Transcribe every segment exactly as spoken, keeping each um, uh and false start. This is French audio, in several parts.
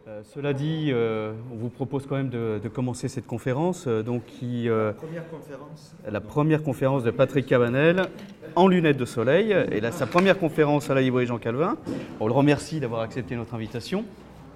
Euh, cela dit, euh, on vous propose quand même de, de commencer cette conférence. Euh, donc qui, euh, la première conférence La première conférence de Patrick Cabanel en lunettes de soleil. Et là, sa première conférence à la librairie Jean Calvin. On le remercie d'avoir accepté notre invitation.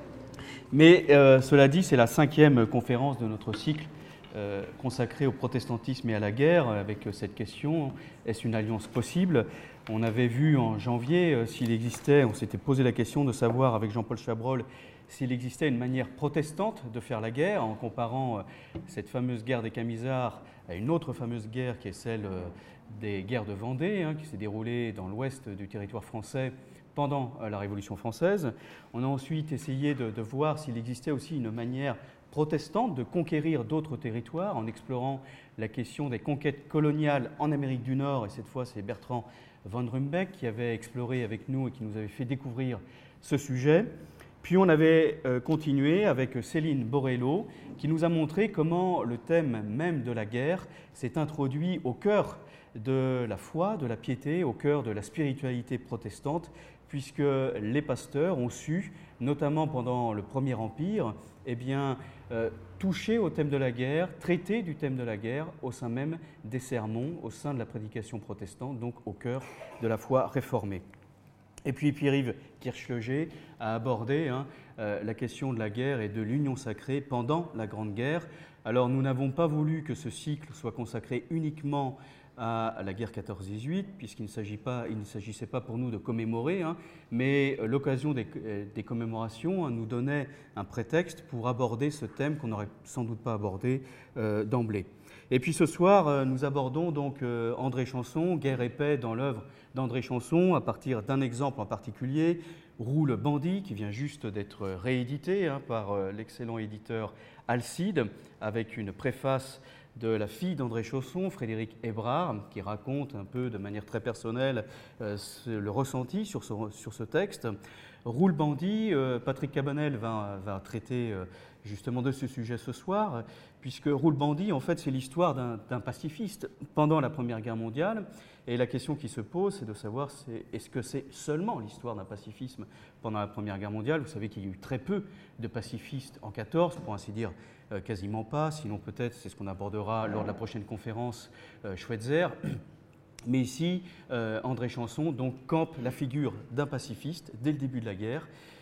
Mais euh, cela dit, c'est la cinquième conférence de notre cycle euh, consacré au protestantisme et à la guerre, avec cette question, est-ce une alliance possible ? On avait vu en janvier euh, s'il existait, on s'était posé la question de savoir avec Jean-Paul Chabrol s'il existait une manière protestante de faire la guerre, en comparant euh, cette fameuse guerre des Camisards à une autre fameuse guerre qui est celle euh, des guerres de Vendée, hein, qui s'est déroulée dans l'ouest du territoire français pendant euh, la Révolution française. On a ensuite essayé de, de voir s'il existait aussi une manière protestante de conquérir d'autres territoires en explorant la question des conquêtes coloniales en Amérique du Nord, et cette fois c'est Bertrand von Rumbeck qui avait exploré avec nous et qui nous avait fait découvrir ce sujet. Puis on avait euh, continué avec Céline Borello qui nous a montré comment le thème même de la guerre s'est introduit au cœur de la foi, de la piété, au cœur de la spiritualité protestante, puisque les pasteurs ont su, notamment pendant le Premier Empire, eh bien, euh, toucher au thème de la guerre, traiter du thème de la guerre au sein même des sermons, au sein de la prédication protestante, donc au cœur de la foi réformée. Et puis Pierre-Yves Kirchleger a abordé hein, euh, la question de la guerre et de l'union sacrée pendant la Grande Guerre. Alors nous n'avons pas voulu que ce cycle soit consacré uniquement à la guerre quatorze dix-huit, puisqu'il ne s'agit pas, il ne s'agissait pas pour nous de commémorer, hein, mais l'occasion des, des commémorations hein, nous donnait un prétexte pour aborder ce thème qu'on n'aurait sans doute pas abordé euh, d'emblée. Et puis ce soir, euh, nous abordons donc euh, André Chanson, Guerre et paix dans l'œuvre d'André Chanson, à partir d'un exemple en particulier, Roux le bandit, qui vient juste d'être réédité hein, par euh, l'excellent éditeur Alcide, avec une préface de la fille d'André Chausson, Frédéric Hébrard, qui raconte un peu de manière très personnelle euh, le ressenti sur ce, sur ce texte. Roux le bandit, euh, Patrick Cabanel va, va traiter euh, justement de ce sujet ce soir, puisque Roux le bandit, en fait, c'est l'histoire d'un, d'un pacifiste pendant la Première Guerre mondiale. Et la question qui se pose, c'est de savoir c'est, est-ce que c'est seulement l'histoire d'un pacifisme pendant la Première Guerre mondiale ? Vous savez qu'il y a eu très peu de pacifistes en quatorze, pour ainsi dire, Euh, quasiment pas, sinon peut-être, c'est ce qu'on abordera lors de la prochaine conférence, euh, Schweitzer. Mais ici, euh, André Chanson donc, campe la figure d'un pacifiste dès le début de la guerre.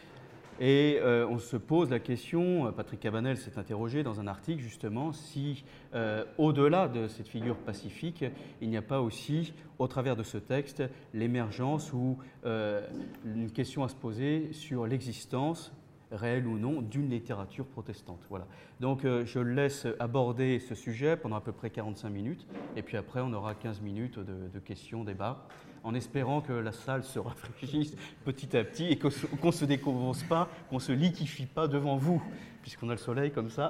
Et euh, on se pose la question, Patrick Cabanel s'est interrogé dans un article justement, si euh, au-delà de cette figure pacifique, il n'y a pas aussi, au travers de ce texte, l'émergence ou euh, une question à se poser sur l'existence réelle ou non, d'une littérature protestante. Voilà. Donc euh, je laisse aborder ce sujet pendant à peu près quarante-cinq minutes, et puis après on aura quinze minutes de, de questions, débats, en espérant que la salle se rafraîchisse petit à petit et qu'on ne se décommence pas, qu'on ne se liquéfie pas devant vous, puisqu'on a le soleil comme ça.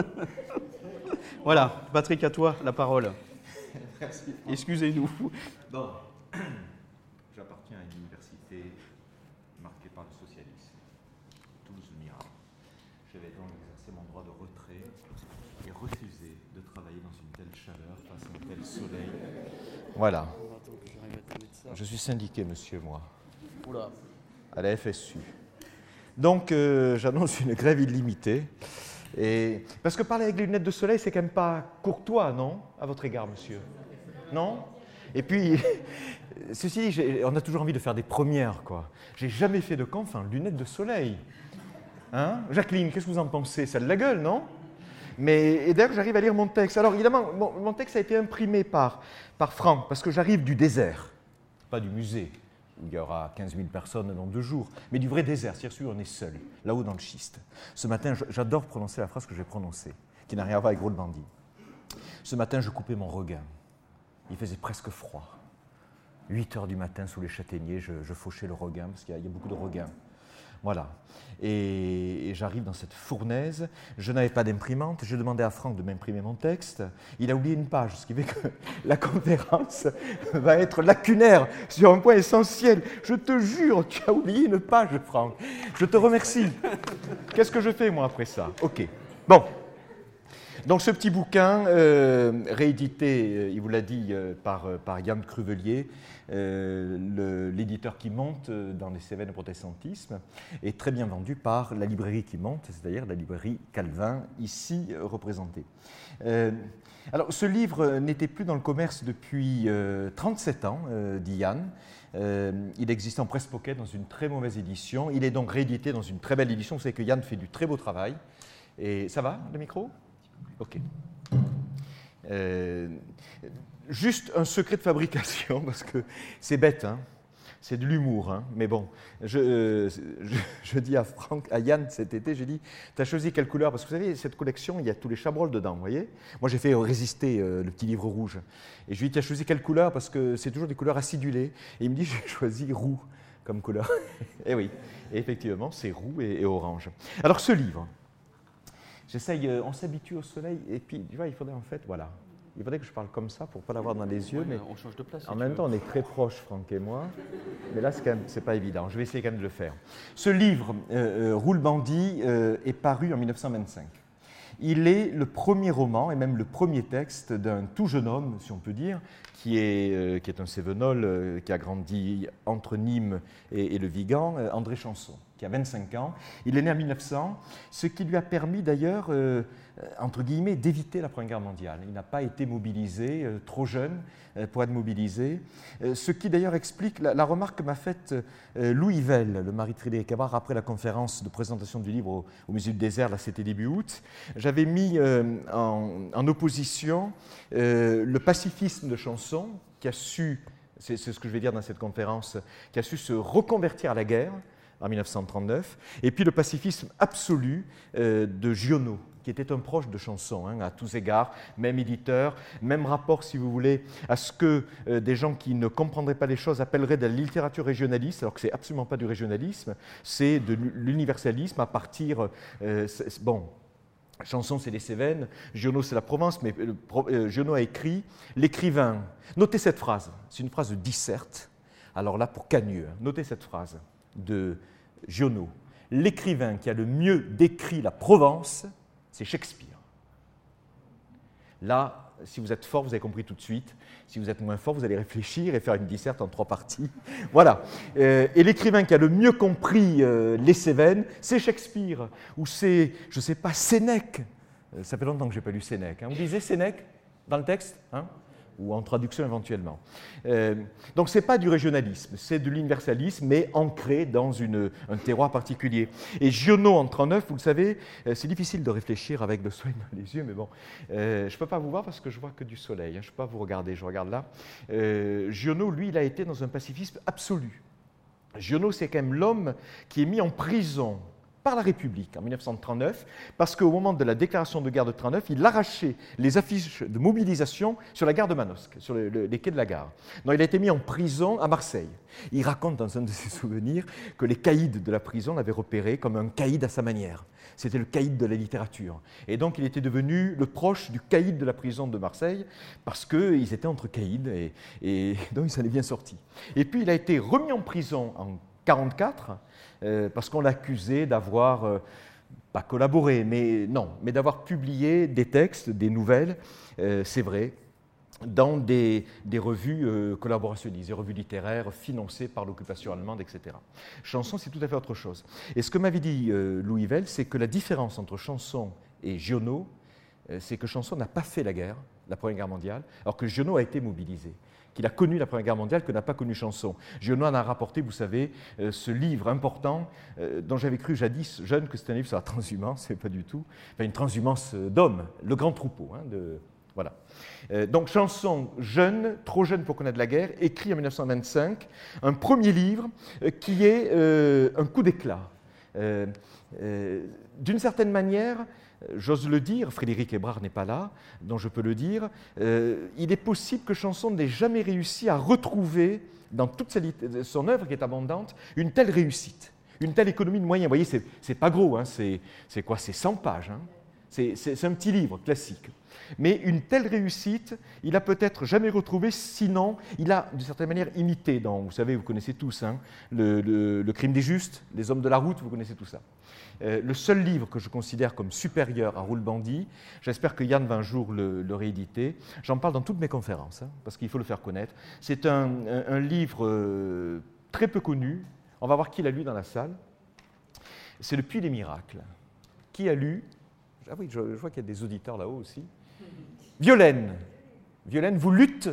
Voilà, Patrick, à toi la parole. Merci. Excusez-nous. Bon, j'appartiens à une université marquée par le socialisme. Je vais donc exercer mon droit de retrait et refuser de travailler dans une telle chaleur, face à un tel soleil. Voilà. Je suis syndiqué, monsieur, moi. Oula. À la F S U. Donc, euh, j'annonce une grève illimitée. Et... Parce que parler avec les lunettes de soleil, c'est quand même pas courtois, non ? À votre égard, monsieur ? Non ? Et puis, ceci, j'ai... on a toujours envie de faire des premières, quoi. J'ai jamais fait de conf en lunettes de soleil. Hein ? Jacqueline, qu'est-ce que vous en pensez ? Ça a de la gueule, non ? Mais, et d'ailleurs, j'arrive à lire mon texte. Alors, évidemment, mon, mon texte a été imprimé par, par Franck, parce que j'arrive du désert. Pas du musée, où il y aura quinze mille personnes dans deux jours, mais du vrai désert, c'est-à-dire où on est seul, là-haut dans le schiste. Ce matin, j'adore prononcer la phrase que je vais prononcer, qui n'a rien à voir avec Roux le bandit. Ce matin, je coupais mon regain. Il faisait presque froid. huit heures du matin, sous les châtaigniers, je, je fauchais le regain, parce qu'il y a, il y a beaucoup de regains. Voilà. Et, et j'arrive dans cette fournaise. Je n'avais pas d'imprimante. Je demandais à Franck de m'imprimer mon texte. Il a oublié une page, ce qui fait que la conférence va être lacunaire sur un point essentiel. Je te jure, tu as oublié une page, Franck. Je te remercie. Qu'est-ce que je fais, moi, après ça ? OK. Bon. Donc ce petit bouquin, euh, réédité, il vous l'a dit, euh, par, par Yann Cruvelier, euh, l'éditeur qui monte dans les Cévennes au protestantisme, est très bien vendu par la librairie qui monte, c'est-à-dire la librairie Calvin, ici euh, représentée. Euh, alors ce livre n'était plus dans le commerce depuis euh, trente-sept ans, euh, dit Yann. Euh, il existe en presse pocket dans une très mauvaise édition. Il est donc réédité dans une très belle édition. Vous savez que Yann fait du très beau travail. Et ça va, le micro? Ok. Euh, juste un secret de fabrication, parce que c'est bête, hein, c'est de l'humour, hein, mais bon, je, euh, je, je dis à, Franck, à Yann cet été, j'ai dit, tu as choisi quelle couleur? Parce que vous savez, cette collection, il y a tous les Chabrol dedans, vous voyez. Moi, j'ai fait résister euh, le petit livre rouge. Et je lui ai dit, tu as choisi quelle couleur? Parce que c'est toujours des couleurs acidulées. Et il me dit, j'ai choisi roux comme couleur. Et oui, et effectivement, c'est roux et, et orange. Alors, ce livre, j'essaye, euh, on s'habitue au soleil, et puis, tu vois, il faudrait en fait, voilà. Il faudrait que je parle comme ça pour ne pas l'avoir dans les yeux, ouais, mais on change de place, si en même veux. temps, on est très proches, Franck et moi. Mais là, ce n'est pas évident. Je vais essayer quand même de le faire. Ce livre, euh, euh, Roule Bandit, euh, est paru en mille neuf cent vingt-cinq. Il est le premier roman, et même le premier texte d'un tout jeune homme, si on peut dire, qui est, euh, qui est un Cévenol, euh, qui a grandi entre Nîmes et, et le Vigan, euh, André Chanson, qui a vingt-cinq ans. Il est né en mille neuf cents, ce qui lui a permis d'ailleurs, euh, entre guillemets, d'éviter la Première Guerre mondiale. Il n'a pas été mobilisé, euh, trop jeune euh, pour être mobilisé, euh, ce qui d'ailleurs explique la, la remarque que m'a faite euh, Louis Vell, le mari de Frédéric Abrard, après la conférence de présentation du livre au, au Musée du Désert, là c'était début août. J'avais mis euh, en, en opposition euh, le pacifisme de Chanson, qui a su, c'est ce que je vais dire dans cette conférence, qui a su se reconvertir à la guerre en mille neuf cent trente-neuf, et puis le pacifisme absolu euh, de Giono, qui était un proche de Chanson, hein, à tous égards, même éditeur, même rapport, si vous voulez, à ce que euh, des gens qui ne comprendraient pas les choses appelleraient de la littérature régionaliste, alors que ce n'est absolument pas du régionalisme, c'est de l'universalisme à partir, euh, bon, Chanson, c'est les Cévennes, Giono, c'est la Provence, mais euh, Giono a écrit « L'écrivain ». Notez cette phrase, c'est une phrase de Disserte, alors là, pour Cagneux, hein, notez cette phrase de Giono. « L'écrivain qui a le mieux décrit la Provence, c'est Shakespeare ». Là, si vous êtes fort, vous avez compris tout de suite. Si vous êtes moins fort, vous allez réfléchir et faire une disserte en trois parties. Voilà. Euh, et l'écrivain qui a le mieux compris euh, les Cévennes, c'est Shakespeare. Ou c'est, je ne sais pas, Sénèque. Euh, ça fait longtemps que je n'ai pas lu Sénèque. Hein. Vous lisez Sénèque dans le texte, hein, ou en traduction éventuellement. Euh, donc ce n'est pas du régionalisme, c'est de l'universalisme, mais ancré dans une, un terroir particulier. Et Giono en trente-neuf, vous le savez, euh, c'est difficile de réfléchir avec le soleil dans les yeux, mais bon, euh, je ne peux pas vous voir parce que je vois que du soleil, hein, je ne peux pas vous regarder, je regarde là. Euh, Giono, lui, il a été dans un pacifisme absolu. Giono, c'est quand même l'homme qui est mis en prison par la République en mille neuf cent trente-neuf, parce qu'au moment de la déclaration de guerre de trente-neuf, il arrachait les affiches de mobilisation sur la gare de Manosque, sur le, le, les quais de la gare. Donc il a été mis en prison à Marseille. Il raconte dans un de ses souvenirs que les caïds de la prison l'avaient repéré comme un caïd à sa manière. C'était le caïd de la littérature. Et donc il était devenu le proche du caïd de la prison de Marseille, parce qu'ils étaient entre caïds, et, et donc il s'en est bien sorti. Et puis il a été remis en prison en mille neuf cent quarante-quatre, euh, parce qu'on l'accusait d'avoir, euh, pas collaboré, mais non, mais d'avoir publié des textes, des nouvelles, euh, c'est vrai, dans des, des revues euh, collaborationnistes, des revues littéraires financées par l'occupation allemande, et cetera. Chanson, c'est tout à fait autre chose. Et ce que m'avait dit euh, Louis Vell, c'est que la différence entre Chanson et Giono, euh, c'est que Chanson n'a pas fait la guerre, la Première Guerre mondiale, alors que Giono a été mobilisé, qu'il a connu la Première Guerre mondiale, que n'a pas connu Chanson. Giono en a rapporté, vous savez, euh, ce livre important, euh, dont j'avais cru jadis, jeune, que c'était un livre sur la transhumance, c'est pas du tout, enfin une transhumance d'hommes, le grand troupeau, hein, de... Voilà. Euh, donc, Chanson, jeune, trop jeune pour connaître la guerre, écrit en mille neuf cent vingt-cinq, un premier livre euh, qui est euh, un coup d'éclat. Euh, euh, d'une certaine manière, j'ose le dire, Frédéric Hébrard n'est pas là, donc je peux le dire, euh, il est possible que Chanson n'ait jamais réussi à retrouver, dans toute sa, son œuvre qui est abondante, une telle réussite, une telle économie de moyens. Vous voyez, c'est pas gros, hein, c'est quoi, c'est cent pages, hein. C'est, c'est, c'est un petit livre classique. Mais une telle réussite, il n'a peut-être jamais retrouvé, sinon il a d'une certaine manière imité dans, vous savez, vous connaissez tous, hein, le, le, le crime des justes, les hommes de la route, vous connaissez tout ça. Euh, le seul livre que je considère comme supérieur à Roule Bandit, j'espère que Yann va un jour le, le rééditer, j'en parle dans toutes mes conférences, hein, parce qu'il faut le faire connaître. C'est un, un, un livre euh, très peu connu, on va voir qui l'a lu dans la salle, c'est Le Puits des Miracles. Qui a lu? Ah oui, je, je vois qu'il y a des auditeurs là-haut aussi. Violaine. Violaine, vous lutte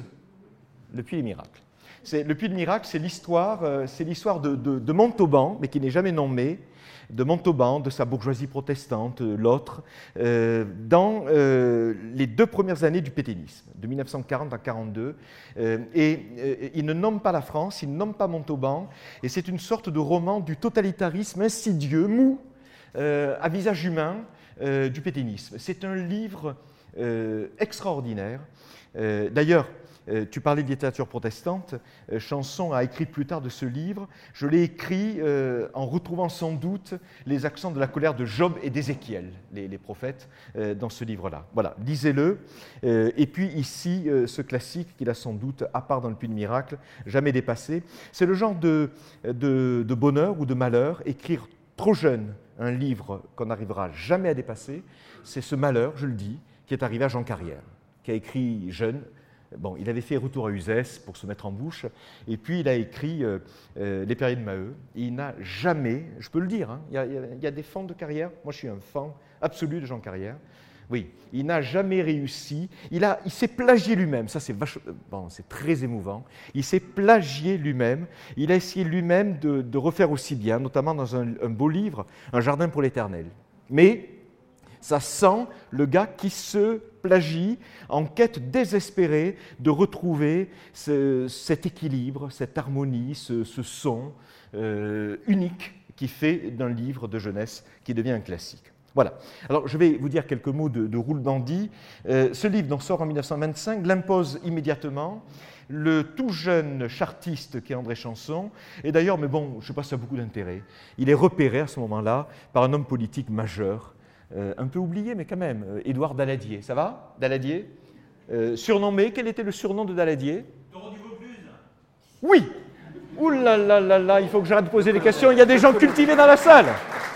Le Puits des Miracles. C'est, le Puits des Miracles, c'est l'histoire, euh, c'est l'histoire de, de, de Montauban, mais qui n'est jamais nommé, de Montauban, de sa bourgeoisie protestante, l'autre, euh, dans euh, les deux premières années du pétainisme, de mille neuf cent quarante à mille neuf cent quarante-deux. Euh, et euh, il ne nomme pas la France, il ne nomme pas Montauban, et c'est une sorte de roman du totalitarisme insidieux, mou, euh, à visage humain, euh, du pétainisme. C'est un livre euh, extraordinaire. Euh, d'ailleurs, Euh, tu parlais de littérature protestante, euh, Chanson a écrit plus tard de ce livre. Je l'ai écrit euh, en retrouvant sans doute les accents de la colère de Job et d'Ézéchiel, les, les prophètes, euh, dans ce livre-là. Voilà, lisez-le. Euh, et puis ici, euh, ce classique qu'il a sans doute, à part dans Le Puits de Miracle, jamais dépassé. C'est le genre de, de, de bonheur ou de malheur, écrire trop jeune un livre qu'on n'arrivera jamais à dépasser. C'est ce malheur, je le dis, qui est arrivé à Jean Carrière, qui a écrit jeune. Bon, il avait fait Retour à Uzès pour se mettre en bouche, et puis il a écrit euh, euh, Les Perriers de Maheu. Il n'a jamais, je peux le dire, hein, il, y a, il y a des fans de Carrière, moi je suis un fan absolu de Jean Carrière. Oui, il n'a jamais réussi, il, a, il s'est plagié lui-même, ça c'est, vache, bon, c'est très émouvant, il s'est plagié lui-même, il a essayé lui-même de, de refaire aussi bien, notamment dans un, un beau livre, Un jardin pour l'éternel. Mais ça sent le gars qui se plagie en quête désespérée de retrouver ce, cet équilibre, cette harmonie, ce, ce son euh, unique qui fait d'un livre de jeunesse qui devient un classique. Voilà. Alors, je vais vous dire quelques mots de, de Roule Bandit. Euh, ce livre, donc, sort en mille neuf cent vingt-cinq, l'impose immédiatement le tout jeune chartiste qui est André Chanson. Et d'ailleurs, mais bon, je ne sais pas si ça a beaucoup d'intérêt, il est repéré à ce moment-là par un homme politique majeur, Euh, un peu oublié, mais quand même, euh, Édouard Daladier. Ça va, Daladier euh, Surnommé, quel était le surnom de Daladier? Taureau du Vaucluse. Oui. Ouh là là là là, il faut que j'arrête de poser des questions. Il y a des gens cultivés dans la salle.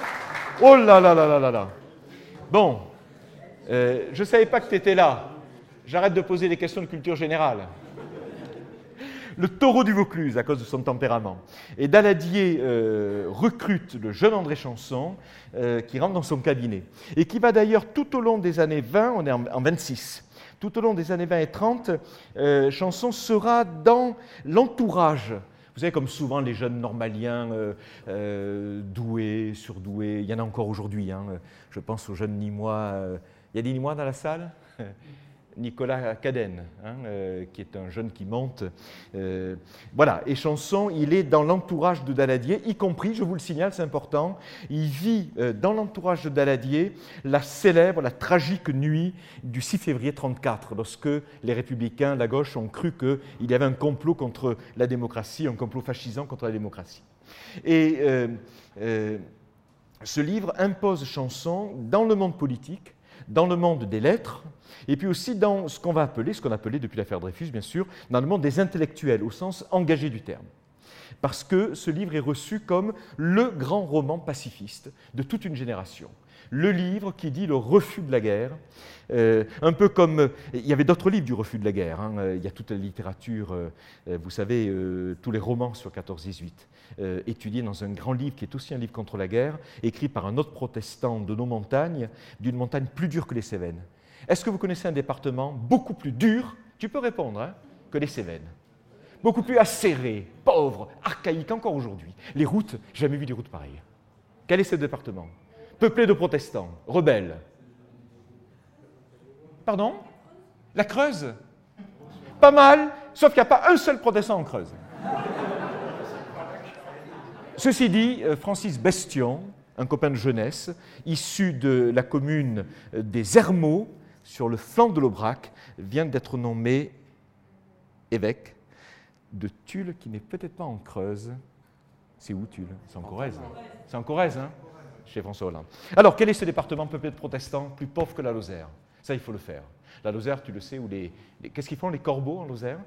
Oh là là là là là là. Bon, euh, je ne savais pas que tu étais là. J'arrête de poser des questions de culture générale. Le taureau du Vaucluse, à cause de son tempérament. Et Daladier euh, recrute le jeune André Chanson, euh, qui rentre dans son cabinet, et qui va d'ailleurs tout au long des années vingt, on est en, en vingt-six, tout au long des années vingt et trente, euh, Chanson sera dans l'entourage. Vous savez, comme souvent les jeunes normaliens, euh, euh, doués, surdoués, il y en a encore aujourd'hui, hein, je pense aux jeunes Nîmois. Euh, il y a des Nîmois dans la salle ? Nicolas Cadenne, hein, euh, qui est un jeune qui monte. Euh, voilà, et Chanson, il est dans l'entourage de Daladier, y compris, je vous le signale, c'est important, il vit euh, dans l'entourage de Daladier la célèbre, la tragique nuit du six février trente-quatre, lorsque les républicains, la gauche, ont cru qu'il y avait un complot contre la démocratie, un complot fascisant contre la démocratie. Et euh, euh, ce livre impose Chanson dans le monde politique, dans le monde des lettres, et puis aussi dans ce qu'on va appeler, ce qu'on appelait depuis l'affaire Dreyfus, bien sûr, dans le monde des intellectuels, au sens engagé du terme. Parce que ce livre est reçu comme le grand roman pacifiste de toute une génération. Le livre qui dit le refus de la guerre, euh, un peu comme... Il y avait d'autres livres du refus de la guerre, hein, il y a toute la littérature, euh, vous savez, euh, tous les romans sur quatorze dix-huit, euh, étudiés dans un grand livre qui est aussi un livre contre la guerre, écrit par un autre protestant de nos montagnes, d'une montagne plus dure que les Cévennes. Est-ce que vous connaissez un département beaucoup plus dur, tu peux répondre, hein, que les Cévennes? Beaucoup plus acéré, pauvre, archaïque encore aujourd'hui. Les routes, j'ai jamais vu des routes pareilles. Quel est ce département? Peuplé de protestants, rebelles. Pardon? La Creuse? Pas mal, sauf qu'il n'y a pas un seul protestant en Creuse. Ceci dit, Francis Bestion, un copain de jeunesse, issu de la commune des Ermeaux, sur le flanc de l'Aubrac, vient d'être nommé évêque de Tulle, qui n'est peut-être pas en Creuse. C'est où Tulle? C'est en Corrèze. C'est en Corrèze, hein? chez François Hollande. Alors, quel est ce département peuplé de protestants plus pauvre que la Lozère? Ça, il faut le faire. La Lozère, tu le sais, où les... les qu'est-ce qu'ils font les corbeaux en Lozère?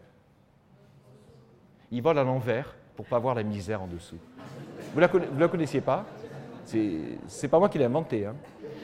Ils volent à l'envers pour ne pas voir la misère en dessous. Vous ne la, la connaissiez pas? C'est pas moi qui l'ai inventé. Hein.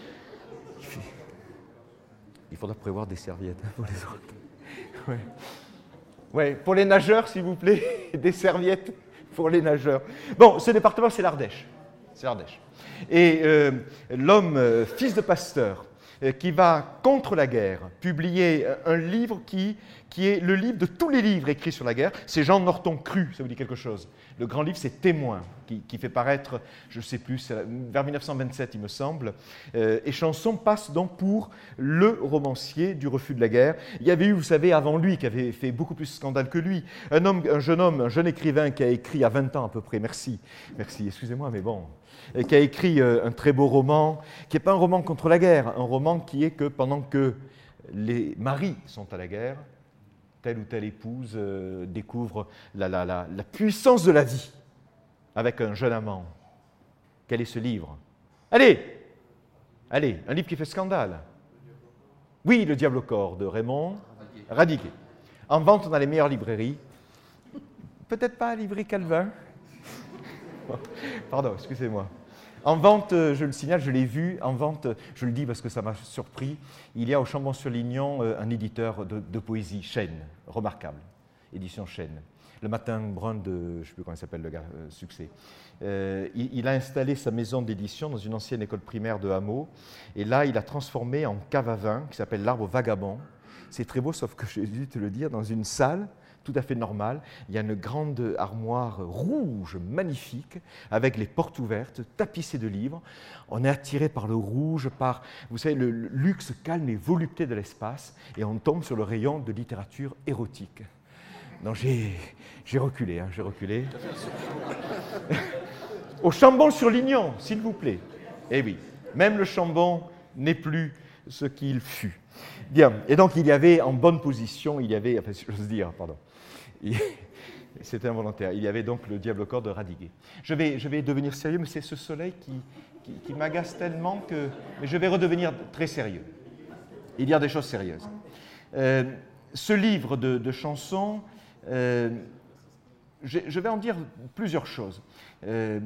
Il faudra prévoir des serviettes hein, pour les autres. Ouais. Ouais, pour les nageurs, s'il vous plaît, des serviettes pour les nageurs. Bon, ce département, c'est l'Ardèche. C'est l'Ardèche. Et euh, l'homme, euh, fils de pasteur, euh, qui va contre la guerre, publier un livre qui, qui est le livre de tous les livres écrits sur la guerre, c'est Jean Norton Cru, ça vous dit quelque chose. Le grand livre, c'est Témoin, qui, qui fait paraître, je ne sais plus, vers mille neuf cent vingt-sept, il me semble. Euh, et Chanson passe donc pour le romancier du refus de la guerre. Il y avait eu, vous savez, avant lui, qui avait fait beaucoup plus de scandale que lui, un, homme, un jeune homme, un jeune écrivain qui a écrit à vingt ans à peu près, merci, merci, excusez-moi, mais bon, et qui a écrit euh, un très beau roman, qui n'est pas un roman contre la guerre, un roman qui est que pendant que les maris sont à la guerre, telle ou telle épouse euh, découvre la, la, la, la puissance de la vie avec un jeune amant. Quel est ce livre? Allez, allez, un livre qui fait scandale. Oui, Le Diable au corps de Raymond Radiguet. En vente dans les meilleures librairies. Peut-être pas à Librairie Calvin. Pardon, excusez-moi. En vente, je le signale, je l'ai vu, en vente, je le dis parce que ça m'a surpris, il y a au Chambon-sur-Lignon un éditeur de, de poésie, Chêne, remarquable, édition Chêne. Le Matin brun de, je ne sais plus comment il s'appelle le gars, euh, Succès. Euh, il, il a installé sa maison d'édition dans une ancienne école primaire de Hameau, et là, il a transformé en cave à vin, qui s'appelle l'Arbre Vagabond. C'est très beau, sauf que j'ai dû te le dire, dans une salle tout à fait normale, il y a une grande armoire rouge, magnifique, avec les portes ouvertes, tapissées de livres. On est attiré par le rouge, par, vous savez, le luxe calme et volupté de l'espace, et on tombe sur le rayon de littérature érotique. Donc j'ai, j'ai reculé, hein, j'ai reculé. Au Chambon-sur-Lignon, s'il vous plaît. Eh oui, même le Chambon n'est plus ce qu'il fut. Bien, et donc il y avait en bonne position, il y avait, enfin, j'ose dire, pardon, c'était involontaire, il y avait donc Le Diable au corps de Radiguet. Je vais, je vais devenir sérieux, mais c'est ce soleil qui, qui, qui m'agace tellement que mais je vais redevenir très sérieux. Il y a des choses sérieuses. Euh, ce livre de, de chansons, euh, je, je vais en dire plusieurs choses. Euh,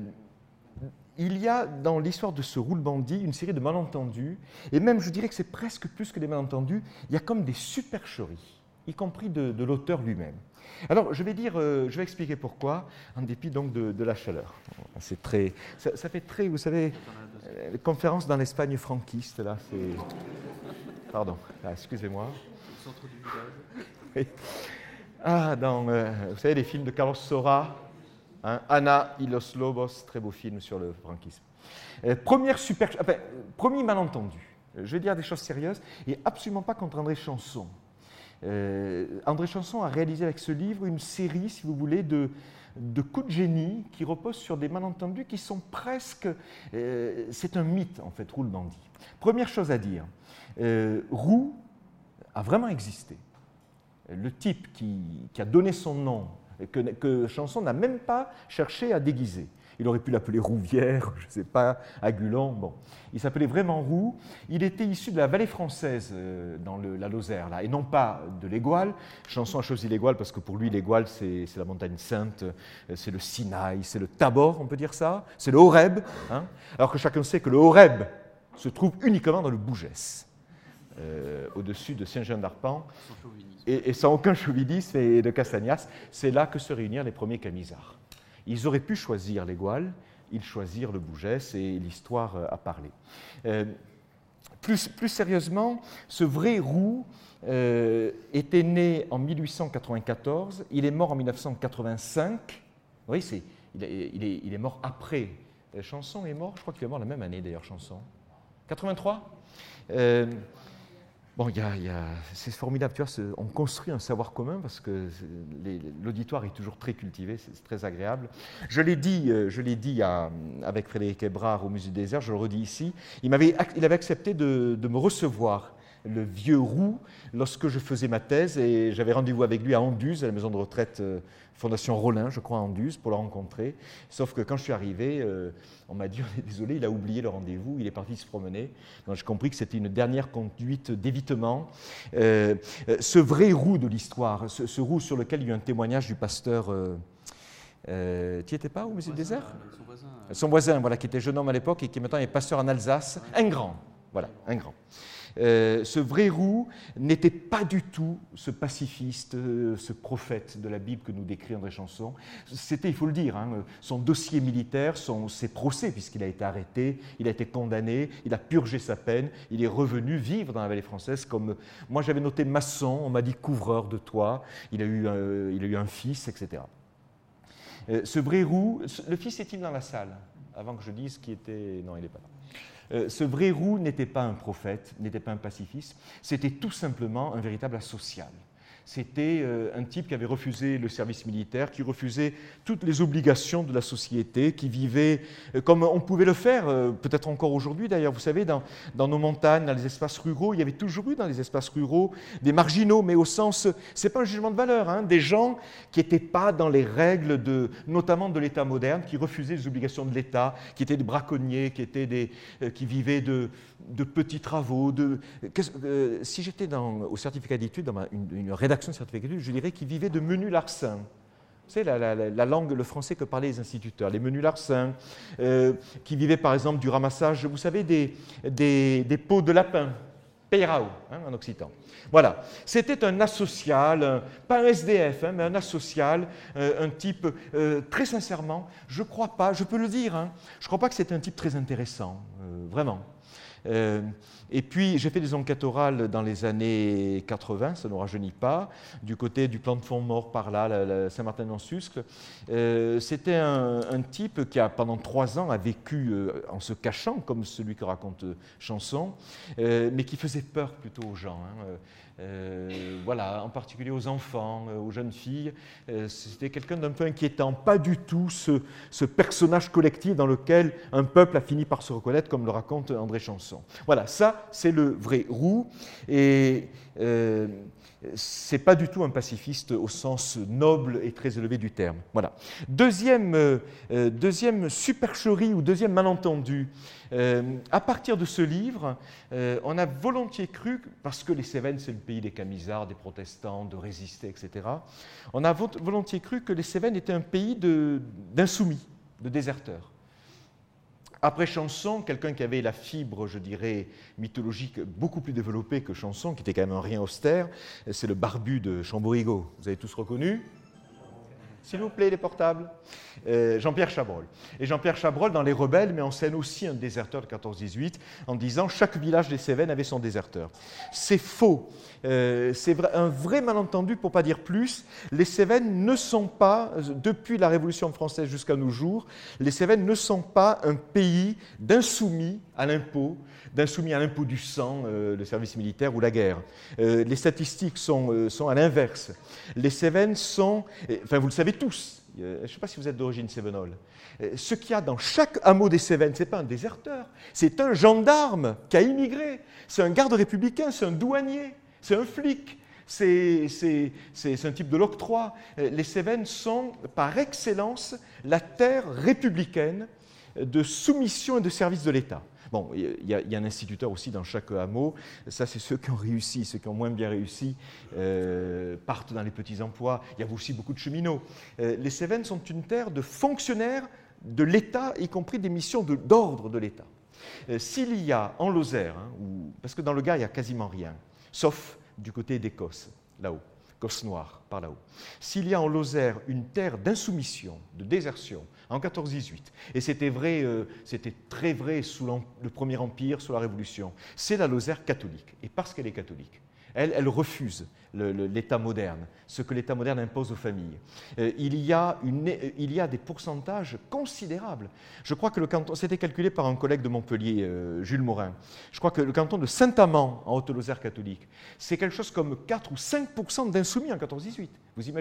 Il y a dans l'histoire de ce roule-bandit une série de malentendus, et même je dirais que c'est presque plus que des malentendus, il y a comme des supercheries, y compris de, de l'auteur lui-même. Alors je vais dire, euh, je vais expliquer pourquoi, en dépit donc de, de la chaleur. C'est très, ça, ça fait très, vous savez, euh, conférence dans l'Espagne franquiste, là, c'est... Pardon, ah, excusez-moi. Au centre du village. Oui. Ah, dans, euh, vous savez, les films de Carlos Saura, Hein, Ana y los Lobos, très beau film sur le franquisme. Euh, première super, enfin, premier malentendu, je vais dire des choses sérieuses, et absolument pas contre André Chanson. Euh, André Chanson a réalisé avec ce livre une série, si vous voulez, de, de coups de génie qui reposent sur des malentendus qui sont presque... Euh, c'est un mythe, en fait, roule-bandit. Première chose à dire, euh, Roux a vraiment existé. Le type qui, qui a donné son nom, Que, que Chanson n'a même pas cherché à déguiser. Il aurait pu l'appeler Rouvière, je ne sais pas, Agulon, bon. Il s'appelait vraiment Roux. Il était issu de la vallée française, euh, dans le, la Lozère, là, et non pas de l'Égual. Chanson a choisi l'Égual parce que pour lui, l'Égual, c'est, c'est la montagne sainte, c'est le Sinaï, c'est le Tabor, on peut dire ça, c'est le Horeb, hein, alors que chacun sait que le Horeb se trouve uniquement dans le Bougès. Euh, au-dessus de Saint-Jean-d'Arpan, et, et sans aucun chauvinisme et de Castagnas, c'est là que se réunirent les premiers camisards. Ils auraient pu choisir l'Égual, ils choisirent le Bougès, et l'histoire a parlé. Euh, plus, plus sérieusement, ce vrai Roux euh, était né en mille huit cent quatre-vingt-quatorze, il est mort en mille neuf cent quatre-vingt-cinq, oui, c'est, il, est, il, est, il est mort après. Chanson est mort, je crois qu'il est mort la même année d'ailleurs, Chanson. quatre-vingt-trois euh, Bon, y a, y a, c'est formidable, tu vois, c'est, on construit un savoir commun parce que les, l'auditoire est toujours très cultivé, c'est, c'est très agréable. Je l'ai dit, je l'ai dit à, avec Frédéric Hébrard au Musée des Arts, je le redis ici, il, m'avait, il avait accepté de, de me recevoir le vieux roux, lorsque je faisais ma thèse, et j'avais rendez-vous avec lui à Anduze, à la maison de retraite euh, Fondation Rollin, je crois, à Anduze, pour le rencontrer. Sauf que quand je suis arrivé, euh, on m'a dit, on est désolé, il a oublié le rendez-vous, il est parti se promener. Donc j'ai compris que c'était une dernière conduite d'évitement. Euh, ce vrai roux de l'histoire, ce, ce roux sur lequel il y a eu un témoignage du pasteur... Euh, Euh, tu n'y étais pas au musée du désert? Son voisin, euh... son voisin, voilà, qui était jeune homme à l'époque et qui maintenant est pasteur en Alsace, un grand, voilà, un grand. Euh, ce vrai roux n'était pas du tout ce pacifiste, euh, ce prophète de la Bible que nous décrit André Chanson. C'était, il faut le dire, hein, son dossier militaire, son, ses procès, puisqu'il a été arrêté, il a été condamné, il a purgé sa peine, il est revenu vivre dans la vallée française comme... Moi, j'avais noté maçon, on m'a dit couvreur de toit, il a eu, euh, il a eu un fils, et cetera. Euh, ce vrai roux, le fils est-il dans la salle? Avant que je dise qui était... Non, il n'est pas là. Euh, ce vrai roux n'était pas un prophète, n'était pas un pacifiste, c'était tout simplement un véritable asocial. C'était euh, un type qui avait refusé le service militaire, qui refusait toutes les obligations de la société, qui vivait euh, comme on pouvait le faire, euh, peut-être encore aujourd'hui d'ailleurs. Vous savez, dans, dans nos montagnes, dans les espaces ruraux, il y avait toujours eu dans les espaces ruraux des marginaux, mais au sens, ce n'est pas un jugement de valeur, hein, des gens qui n'étaient pas dans les règles, de, notamment de l'État moderne, qui refusaient les obligations de l'État, qui étaient des braconniers, qui, étaient des, euh, qui vivaient de, de petits travaux. De, euh, si j'étais au certificat d'études, dans ma, une, une rédaction de certificat d'études, je dirais qu'ils vivaient de menus larcins. Vous savez, la, la, la langue, le français que parlaient les instituteurs, les menus larcins, euh, qui vivaient par exemple du ramassage, vous savez, des, des, des peaux de lapin, peirao, hein, en occitan. Voilà, c'était un asocial, un, pas un S D F, hein, mais un asocial, euh, un type, euh, très sincèrement, je ne crois pas, je peux le dire, hein, je ne crois pas que c'était un type très intéressant, euh, vraiment. Euh, et puis, j'ai fait des enquêtes orales dans les années quatre-vingts, ça ne nous rajeunit pas, du côté du plan de fond mort par là, Saint-Martin-en-Suscle. Euh, C'était un, un type qui, a, pendant trois ans, a vécu euh, en se cachant, comme celui que raconte euh, Chanson, euh, mais qui faisait peur plutôt aux gens. Hein. Euh, voilà, en particulier aux enfants, euh, aux jeunes filles. Euh, C'était quelqu'un d'un peu inquiétant, pas du tout ce, ce personnage collectif dans lequel un peuple a fini par se reconnaître, comme le raconte André Chanson. Voilà, ça, c'est le vrai roux. Et euh, c'est pas du tout un pacifiste au sens noble et très élevé du terme. Voilà. Deuxième, euh, deuxième supercherie ou deuxième malentendu. Euh, à partir de ce livre, euh, on a volontiers cru, parce que les Cévennes, c'est le pays des Camisards, des protestants, de résister, et cetera, on a volontiers cru que les Cévennes étaient un pays d'insoumis, de, de déserteurs. Après Chanson, quelqu'un qui avait la fibre, je dirais, mythologique beaucoup plus développée que Chanson, qui était quand même un rien austère, c'est le barbu de Chamborigo. Vous avez tous reconnu? S'il vous plaît, les portables. Euh, Jean-Pierre Chabrol. Et Jean-Pierre Chabrol, dans Les Rebelles, met en scène aussi un déserteur de quatorze dix-huit, en disant « chaque village des Cévennes avait son déserteur ». C'est faux. Euh, c'est un vrai malentendu, pour ne pas dire plus. Les Cévennes ne sont pas, depuis la Révolution française jusqu'à nos jours, les Cévennes ne sont pas un pays d'insoumis à l'impôt, d'insoumis à l'impôt du sang, euh, le service militaire ou la guerre. Euh, les statistiques sont, euh, sont à l'inverse. Les Cévennes sont, enfin vous le savez tous, euh, je ne sais pas si vous êtes d'origine cévenole, euh, ce qu'il y a dans chaque hameau des Cévennes, ce n'est pas un déserteur, c'est un gendarme qui a immigré, c'est un garde républicain, c'est un douanier, c'est un flic. C'est un type de l'octroi. Les Cévennes sont, par excellence, la terre républicaine de soumission et de service de l'État. Bon, il y, a, il y a un instituteur aussi dans chaque hameau. Ça, c'est ceux qui ont réussi. Ceux qui ont moins bien réussi euh, partent dans les petits emplois. Il y a aussi beaucoup de cheminots. Euh, les Cévennes sont une terre de fonctionnaires de l'État, y compris des missions d'ordre de, de l'État. Euh, S'il y a en Lozère, hein, où, parce que dans le Gard, il n'y a quasiment rien, sauf du côté des Cosses, là-haut, Cosses Noires, par là-haut. S'il y a en Lozère une terre d'insoumission, de désertion, en quatorze dix-huit, et c'était vrai, euh, c'était très vrai sous le Premier Empire, sous la Révolution, c'est la Lozère catholique. Et parce qu'elle est catholique, elle, elle refuse l'État moderne, ce que l'État moderne impose aux familles. Euh, il, y a une, il y a des pourcentages considérables. Je crois que le canton, c'était calculé par un collègue de Montpellier, euh, Jules Morin, je crois que le canton de Saint-Amand, en Haute-Lozère catholique, c'est quelque chose comme quatre ou cinq pour cent d'insoumis en quatorze dix-huit. Vous imaginez ?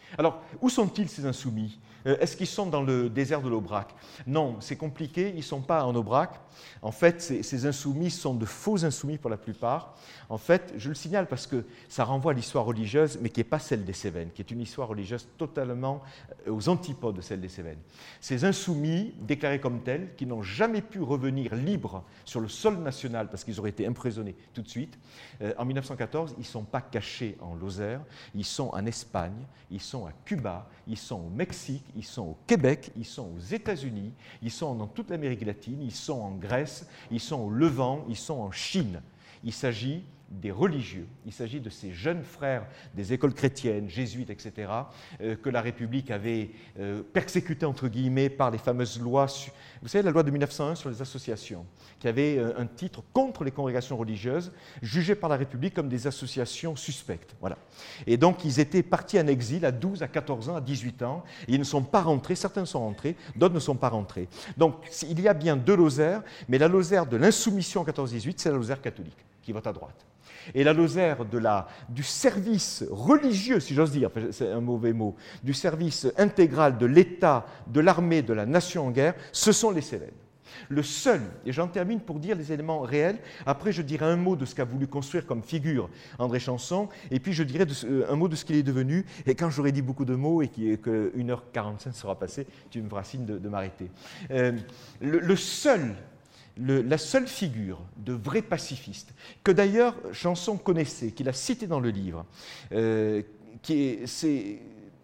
Alors, où sont-ils ces insoumis? Est-ce qu'ils sont dans le désert de l'Aubrac? Non, c'est compliqué, ils ne sont pas en Aubrac. En fait, ces, ces insoumis sont de faux insoumis pour la plupart. En fait, je le signale parce que ça renvoie à l'histoire religieuse, mais qui n'est pas celle des Cévennes, qui est une histoire religieuse totalement aux antipodes de celle des Cévennes. Ces insoumis, déclarés comme tels, qui n'ont jamais pu revenir libres sur le sol national parce qu'ils auraient été emprisonnés tout de suite, euh, en mille neuf cent quatorze, ils ne sont pas cachés en Lozère, ils sont en Espagne, ils sont à Cuba, ils sont au Mexique, ils sont au Québec, ils sont aux États-Unis, ils sont dans toute l'Amérique latine, ils sont en Grèce, ils sont au Levant, ils sont en Chine. Il s'agit des religieux, il s'agit de ces jeunes frères des écoles chrétiennes, jésuites, et cetera, euh, que la République avait euh, persécutés, entre guillemets, par les fameuses lois, vous savez, la loi de mille neuf cent un sur les associations, qui avait euh, un titre contre les congrégations religieuses, jugées par la République comme des associations suspectes. Voilà. Et donc, ils étaient partis en exil à douze, à quatorze ans, à dix-huit ans, et ils ne sont pas rentrés, certains sont rentrés, d'autres ne sont pas rentrés. Donc, il y a bien deux Lozères, mais la Lozère de l'insoumission en quatorze dix-huit, c'est la Lozère catholique, qui vote à droite. Et la Lozère de la, du service religieux, si j'ose dire, c'est un mauvais mot, du service intégral de l'État, de l'armée, de la nation en guerre, ce sont les Cévennes. Le seul, et j'en termine pour dire les éléments réels, après je dirai un mot de ce qu'a voulu construire comme figure André Chanson, et puis je dirai de, un mot de ce qu'il est devenu, et quand j'aurai dit beaucoup de mots et que une heure quarante-cinq sera passée, tu me feras signe de, de m'arrêter. Euh, le, le seul... Le, la seule figure de vrai pacifiste, que d'ailleurs Chanson connaissait, qu'il a cité dans le livre, euh, c'est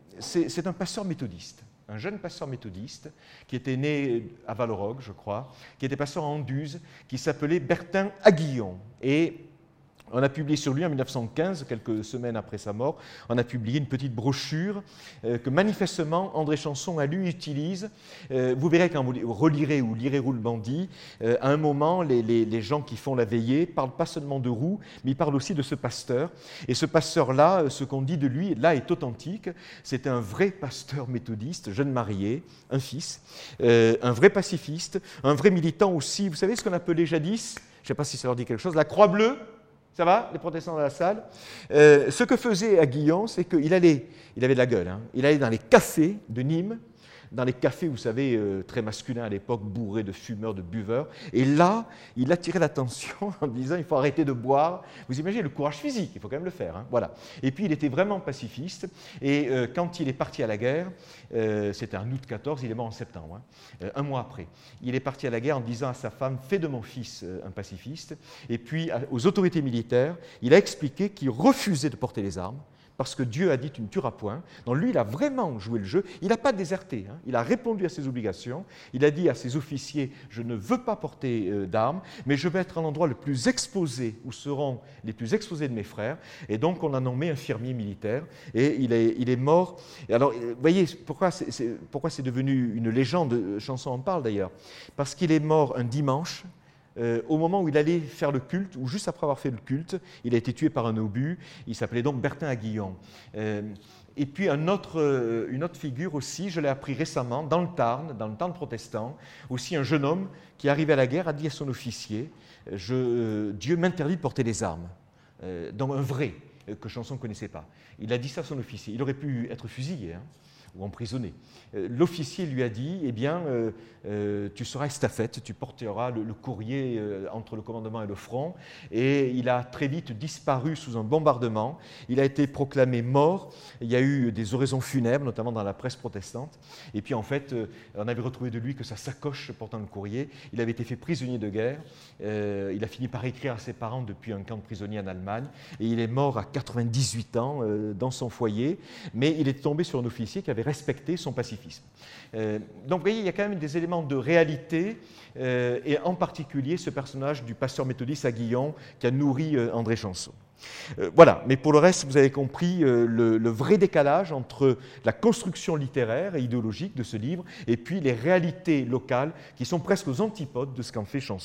un pasteur méthodiste, un jeune pasteur méthodiste qui était né à Valorogue, je crois, qui était pasteur à Anduze, qui s'appelait Bertin Aguillon. Et on a publié sur lui en mille neuf cent quinze, quelques semaines après sa mort, on a publié une petite brochure euh, que manifestement André Chanson à lui utilise. Euh, vous verrez quand vous relirez ou lirez Roux le bandit, euh, à un moment, les, les, les gens qui font la veillée parlent pas seulement de Roux, mais ils parlent aussi de ce pasteur. Et ce pasteur-là, ce qu'on dit de lui, là, est authentique. C'était un vrai pasteur méthodiste, jeune marié, un fils, euh, un vrai pacifiste, un vrai militant aussi. Vous savez ce qu'on appelait jadis, je ne sais pas si ça leur dit quelque chose, la Croix bleue. Ça va, les protestants dans la salle? euh, Ce que faisait Aguillon, c'est qu'il allait, il avait de la gueule, hein, il allait dans les cafés de Nîmes, dans les cafés, vous savez, euh, très masculins à l'époque, bourrés de fumeurs, de buveurs, et là, il attirait l'attention en disant, il faut arrêter de boire. Vous imaginez le courage physique, il faut quand même le faire, hein, voilà. Et puis, il était vraiment pacifiste, et euh, quand il est parti à la guerre, euh, c'était en août quatorze, il est mort en septembre, hein, euh, un mois après, il est parti à la guerre en disant à sa femme, fais de mon fils euh, un pacifiste, et puis à, aux autorités militaires, il a expliqué qu'il refusait de porter les armes, parce que Dieu a dit tu ne tueras point. Donc lui, il a vraiment joué le jeu. Il n'a pas déserté. Hein. Il a répondu à ses obligations. Il a dit à ses officiers, je ne veux pas porter euh, d'armes, mais je vais être à l'endroit le plus exposé, où seront les plus exposés de mes frères. Et donc, on a nommé infirmier militaire. Et il est, il est mort. Et alors, vous voyez, pourquoi c'est, pourquoi c'est devenu une légende? Chanson en parle d'ailleurs. Parce qu'il est mort un dimanche, Euh, au moment où il allait faire le culte, ou juste après avoir fait le culte, il a été tué par un obus. Il s'appelait donc Bertin Aguillon. Euh, et puis un autre, euh, une autre figure aussi, je l'ai appris récemment, dans le Tarn, dans le Tarn protestant, aussi un jeune homme qui, arrivé à la guerre, a dit à son officier, je, euh, Dieu m'interdit de porter les armes. Euh, donc un vrai, euh, que Chanson ne connaissait pas. Il a dit ça à son officier. Il aurait pu être fusillé, hein, ou emprisonné. Euh, l'officier lui a dit, eh bien, euh, euh, tu seras estafette, tu porteras le, le courrier euh, entre le commandement et le front, et il a très vite disparu sous un bombardement. Il a été proclamé mort. Il y a eu des oraisons funèbres, notamment dans la presse protestante, et puis en fait, euh, on avait retrouvé de lui que sa sacoche portant le courrier, il avait été fait prisonnier de guerre. Euh, il a fini par écrire à ses parents depuis un camp de prisonniers en Allemagne, et il est mort à quatre-vingt-dix-huit ans euh, dans son foyer, mais il est tombé sur un officier qui avait respecté son pacifisme. Euh, donc vous voyez, il y a quand même des éléments de réalité, euh, et en particulier ce personnage du pasteur méthodiste Aguillon qui a nourri euh, André Chanson. Euh, voilà, mais pour le reste, vous avez compris euh, le, le vrai décalage entre la construction littéraire et idéologique de ce livre et puis les réalités locales qui sont presque aux antipodes de ce qu'en fait Chanson.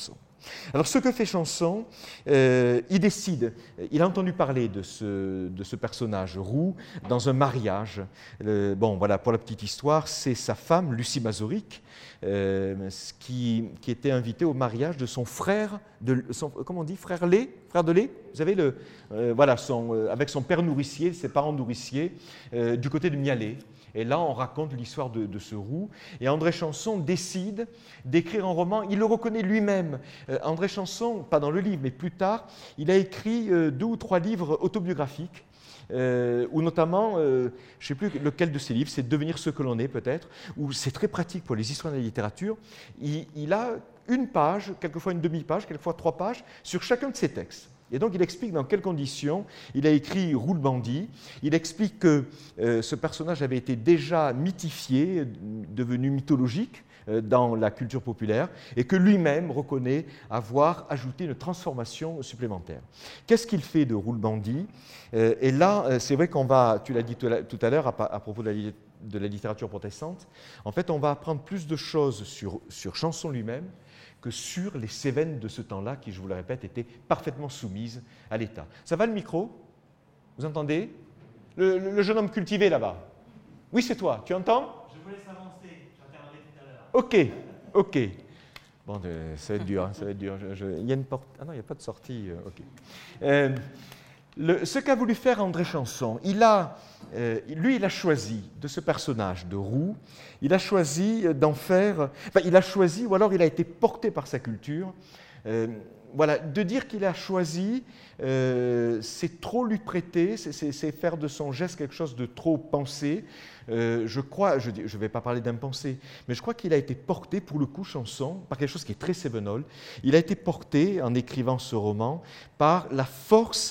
Alors ce que fait Chanson, euh, il décide, il a entendu parler de ce, de ce personnage roux dans un mariage. Euh, bon voilà, pour la petite histoire, c'est sa femme, Lucie Mazuric, euh, qui, qui était invitée au mariage de son frère, de, son, comment on dit, frère lait, frère de lait, vous savez, le, euh, voilà, son, euh, avec son père nourricier, ses parents nourriciers, euh, du côté de Mialet. Et là, on raconte l'histoire de, de ce roux. Et André Chanson décide d'écrire un roman. Il le reconnaît lui-même. Euh, André Chanson, pas dans le livre, mais plus tard, il a écrit euh, deux ou trois livres autobiographiques, euh, où notamment, euh, je ne sais plus lequel de ces livres, c'est Devenir ce que l'on est peut-être, où c'est très pratique pour les historiens de la littérature. Il, il a une page, quelquefois une demi-page, quelquefois trois pages, sur chacun de ses textes. Et donc il explique dans quelles conditions il a écrit Roux le bandit. Il explique que euh, ce personnage avait été déjà mythifié, devenu mythologique euh, dans la culture populaire, et que lui-même reconnaît avoir ajouté une transformation supplémentaire. Qu'est-ce qu'il fait de Roux le bandit? euh, Et là, euh, c'est vrai qu'on va, tu l'as dit tout à l'heure à, à propos de la, de la littérature protestante, en fait on va apprendre plus de choses sur, sur Chanson lui-même que sur les Cévennes de ce temps-là, qui, je vous le répète, étaient parfaitement soumises à l'État. Ça va le micro? Vous entendez? le, le, le jeune homme cultivé là-bas. Oui, c'est toi. Tu entends? Je vous laisse avancer. J'interviendrai tout à l'heure. Ok, ok. Bon, euh, ça va être dur. Hein, ça va être dur. Je, je, il y a une porte. Ah non, il n'y a pas de sortie. Euh, ok. Euh, le, ce qu'a voulu faire André Chanson, il a, euh, lui, il a choisi de ce personnage de roux, il a choisi d'en faire, enfin, il a choisi, ou alors il a été porté par sa culture. Euh, voilà, de dire qu'il a choisi, euh, c'est trop lui prêter, c'est faire de son geste quelque chose de trop pensé. Euh, je crois, je ne vais pas parler d'impensé, mais je crois qu'il a été porté, pour le coup, Chanson, par quelque chose qui est très Cévenol. Il a été porté, en écrivant ce roman, par la force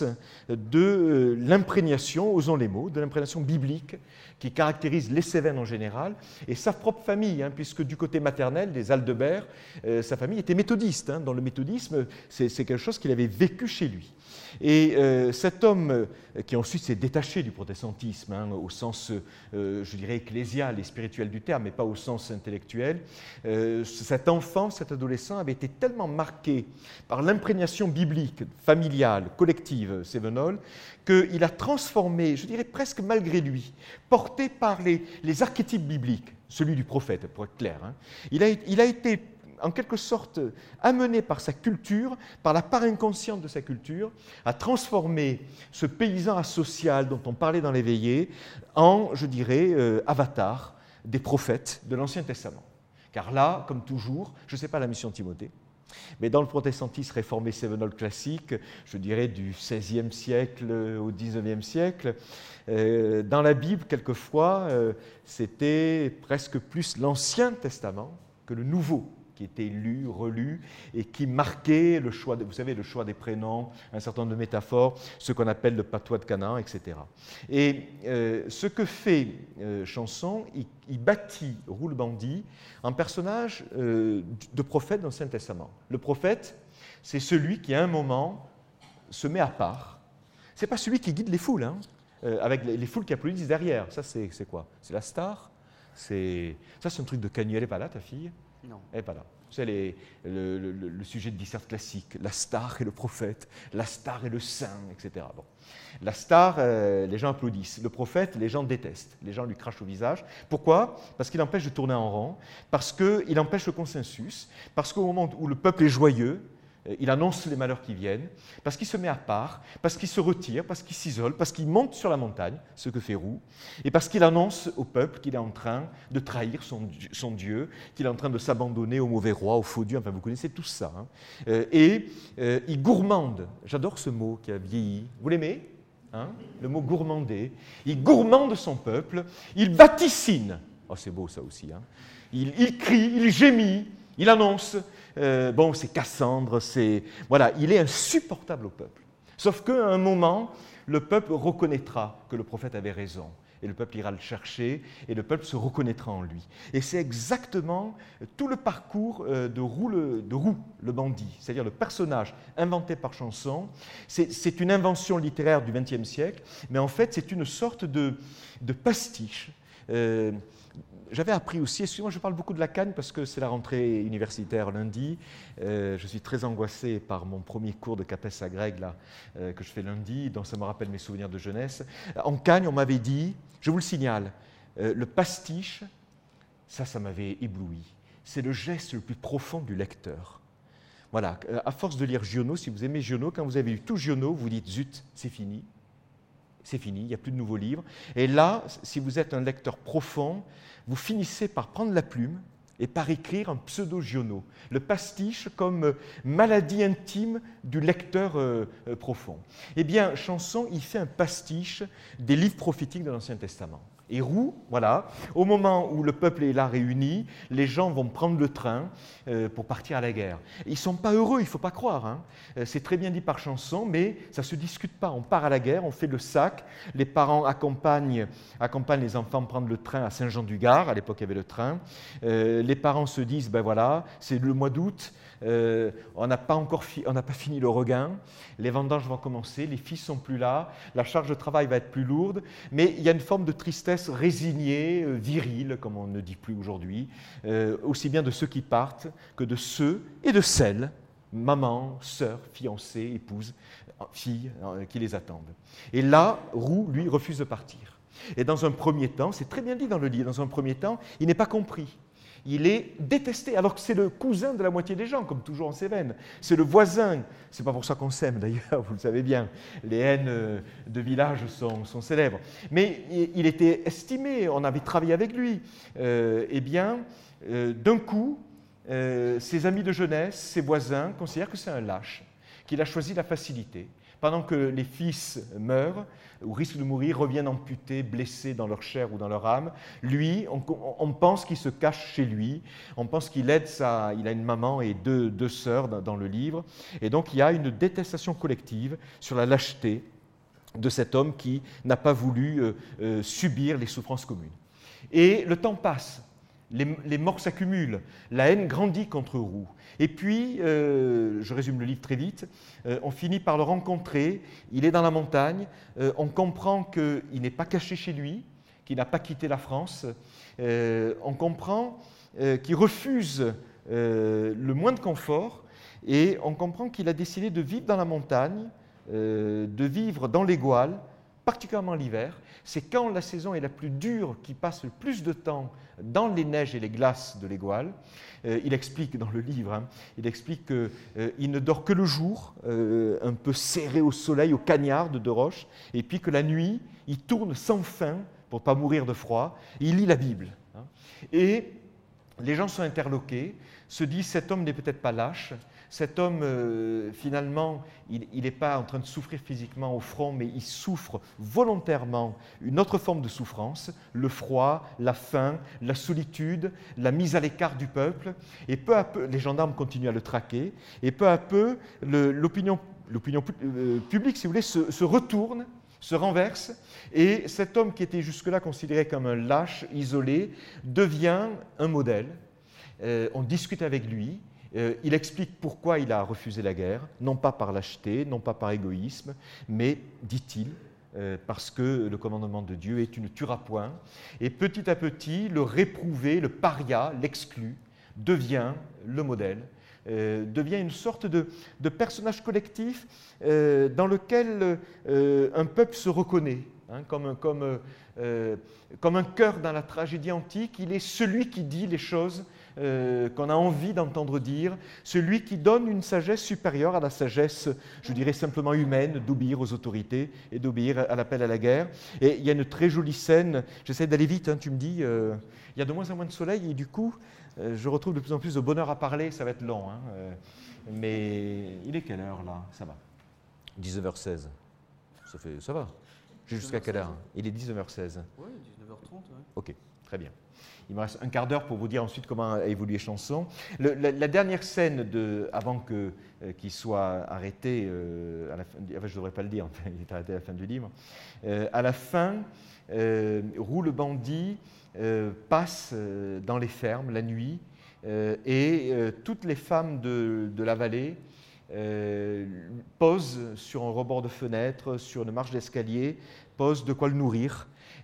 de l'imprégnation, osons les mots, de l'imprégnation biblique qui caractérise les Cévennes en général, et sa propre famille, hein, puisque du côté maternel, des Aldebert, euh, sa famille était méthodiste. Hein, dans le méthodisme, c'est quelque chose qu'il avait vécu chez lui. Et euh, cet homme, euh, qui ensuite s'est détaché du protestantisme, hein, au sens, euh, je dirais, ecclésial et spirituel du terme, mais pas au sens intellectuel, euh, cet enfant, cet adolescent avait été tellement marqué par l'imprégnation biblique, familiale, collective, cévenole, qu'il a transformé, je dirais presque malgré lui, porté par les, les archétypes bibliques, celui du prophète, pour être clair, hein, il, a, il a été en quelque sorte amené par sa culture, par la part inconsciente de sa culture, à transformer ce paysan asocial dont on parlait dans les veillées en, je dirais, euh, avatar des prophètes de l'Ancien Testament. Car là, comme toujours, je ne sais pas la mission de Timothée, mais dans le protestantisme réformé cévenol classique, je dirais du seizième siècle au dix-neuvième siècle, euh, dans la Bible, quelquefois, euh, c'était presque plus l'Ancien Testament que le Nouveau, qui était lu, relu, et qui marquait le choix, de, vous savez, le choix des prénoms, un certain nombre de métaphores, ce qu'on appelle le patois de Canaan, et cetera. Et euh, ce que fait euh, Chanson, il, il bâtit Roux le bandit en personnage euh, de prophète dans l'Ancien Testament. Le prophète, c'est celui qui, à un moment, se met à part. Ce n'est pas celui qui guide les foules, hein, euh, avec les, les foules qui applaudissent derrière. Ça, c'est quoi? C'est la star. Ça, c'est un truc de Cagny. Elle n'est pas là, ta fille? Non. Elle n'est pas là. C'est le, le, le sujet de dissert classique, la star et le prophète, la star et le saint, et cetera. Bon. La star, euh, les gens applaudissent. Le prophète, les gens détestent. Les gens lui crachent au visage. Pourquoi? Parce qu'il empêche de tourner en rond, parce qu'il empêche le consensus, parce qu'au moment où le peuple est joyeux, il annonce les malheurs qui viennent, parce qu'il se met à part, parce qu'il se retire, parce qu'il s'isole, parce qu'il monte sur la montagne, ce que fait Roux, et parce qu'il annonce au peuple qu'il est en train de trahir son, son Dieu, qu'il est en train de s'abandonner au mauvais roi, au faux Dieu, enfin vous connaissez tout ça. Hein. Euh, et euh, il gourmande, j'adore ce mot qui a vieilli, vous l'aimez? Hein? Le mot gourmander. Il gourmande son peuple, il vaticine, oh c'est beau ça aussi, hein. il, il crie, il gémit, il annonce. Euh, bon, c'est Cassandre, c'est... Voilà, il est insupportable au peuple. Sauf qu'à un moment, le peuple reconnaîtra que le prophète avait raison. Et le peuple ira le chercher, et le peuple se reconnaîtra en lui. Et c'est exactement tout le parcours de Roux le, de Roux, le bandit, c'est-à-dire le personnage inventé par Chanson. C'est une invention littéraire du vingtième siècle, mais en fait, c'est une sorte de, de pastiche. Euh, j'avais appris aussi, excusez-moi, je parle beaucoup de la Cagne parce que c'est la rentrée universitaire lundi. Euh, je suis très angoissé par mon premier cours de Capes à Greg là, euh, que je fais lundi, donc ça me rappelle mes souvenirs de jeunesse. En Cagne, on m'avait dit, je vous le signale, euh, le pastiche, ça, ça m'avait ébloui. C'est le geste le plus profond du lecteur. Voilà, à force de lire Giono, si vous aimez Giono, quand vous avez lu tout Giono, vous dites zut, c'est fini. C'est fini, il n'y a plus de nouveaux livres. Et là, si vous êtes un lecteur profond, vous finissez par prendre la plume et par écrire un pseudo-Giono. Le pastiche comme maladie intime du lecteur euh, euh, profond. Eh bien, Chanson, il fait un pastiche des livres prophétiques de l'Ancien Testament. Et Roux, voilà, au moment où le peuple est là réuni, les gens vont prendre le train euh, pour partir à la guerre. Ils ne sont pas heureux, il ne faut pas croire. Hein. C'est très bien dit par Chanson, mais ça ne se discute pas. On part à la guerre, on fait le sac, les parents accompagnent, accompagnent les enfants prendre le train à Saint-Jean-du-Gard, à l'époque il y avait le train. Euh, les parents se disent, ben voilà, c'est le mois d'août, euh, on n'a pas encore fi- on n'a pas fini le regain, les vendanges vont commencer, les fils ne sont plus là, la charge de travail va être plus lourde, mais il y a une forme de tristesse résignée, euh, virile, comme on ne dit plus aujourd'hui, euh, aussi bien de ceux qui partent que de ceux et de celles, maman, sœur, fiancée, épouse, fille, euh, qui les attendent. Et là, Roux, lui, refuse de partir. Et dans un premier temps, c'est très bien dit dans le livre, dans un premier temps, il n'est pas compris. Il est détesté, alors que c'est le cousin de la moitié des gens, comme toujours en Cévennes. C'est le voisin. C'est pas pour ça qu'on s'aime, d'ailleurs, vous le savez bien. Les haines de village sont, sont célèbres. Mais il était estimé, on avait travaillé avec lui. Euh, eh bien, euh, d'un coup, euh, ses amis de jeunesse, ses voisins, considèrent que c'est un lâche, qu'il a choisi la facilité. Pendant que les fils meurent, ou risquent de mourir, reviennent amputés, blessés dans leur chair ou dans leur âme, lui, on, on pense qu'il se cache chez lui, on pense qu'il aide sa... Il a une maman et deux, deux sœurs dans, dans le livre, et donc il y a une détestation collective sur la lâcheté de cet homme qui n'a pas voulu euh, euh, subir les souffrances communes. Et le temps passe. Les, les morts s'accumulent, la haine grandit contre Roux. Et puis, euh, je résume le livre très vite, euh, on finit par le rencontrer, il est dans la montagne, euh, on comprend qu'il n'est pas caché chez lui, qu'il n'a pas quitté la France, euh, on comprend euh, qu'il refuse euh, le moins de confort, et on comprend qu'il a décidé de vivre dans la montagne, euh, de vivre dans les Gouales, particulièrement l'hiver. C'est quand la saison est la plus dure qu'il passe le plus de temps dans les neiges et les glaces de l'Égoile. Euh, il explique dans le livre, hein, il explique qu'il euh, ne dort que le jour, euh, un peu serré au soleil, au cagnard de, de roche, et puis que la nuit, il tourne sans fin pour ne pas mourir de froid, et il lit la Bible. Hein. Et les gens sont interloqués, se disent cet homme n'est peut-être pas lâche, cet homme, euh, finalement, il n'est pas en train de souffrir physiquement au front, mais il souffre volontairement une autre forme de souffrance, le froid, la faim, la solitude, la mise à l'écart du peuple. Et peu à peu, les gendarmes continuent à le traquer, et peu à peu, le, l'opinion, l'opinion euh, publique, si vous voulez, se, se retourne, se renverse, et cet homme qui était jusque-là considéré comme un lâche, isolé, devient un modèle. Euh, on discute avec lui. Euh, il explique pourquoi il a refusé la guerre, non pas par lâcheté, non pas par égoïsme, mais, dit-il, euh, parce que le commandement de Dieu est « tu ne tueras point ». Et petit à petit, le réprouvé, le paria, l'exclu, devient le modèle, euh, devient une sorte de, de personnage collectif euh, dans lequel euh, un peuple se reconnaît. Hein, comme, comme, euh, comme un cœur dans la tragédie antique, il est celui qui dit les choses euh, qu'on a envie d'entendre dire, celui qui donne une sagesse supérieure à la sagesse, je dirais simplement humaine, d'obéir aux autorités et d'obéir à l'appel à la guerre. Et il y a une très jolie scène, j'essaie d'aller vite, hein, tu me dis, euh, il y a de moins en moins de soleil et du coup, euh, je retrouve de plus en plus de bonheur à parler, ça va être long, hein, euh, mais il est quelle heure là? Ça va. dix-neuf heures seize, ça, fait, ça va. Jusqu'à quelle heure? Il est dix-neuf heures seize. Oui, dix-neuf heures trente. Ouais. Ok, très bien. Il me reste un quart d'heure pour vous dire ensuite comment a évolué Chanson. Le, la, la dernière scène, de, avant que, euh, qu'il soit arrêté, euh, à la fin, enfin, je ne devrais pas le dire, enfin, il est arrêté à la fin du livre, euh, à la fin, euh, Roux le bandit euh, passe euh, dans les fermes la nuit euh, et euh, toutes les femmes de, de la vallée Euh, pose sur un rebord de fenêtre, sur une marche d'escalier, pose de quoi le nourrir.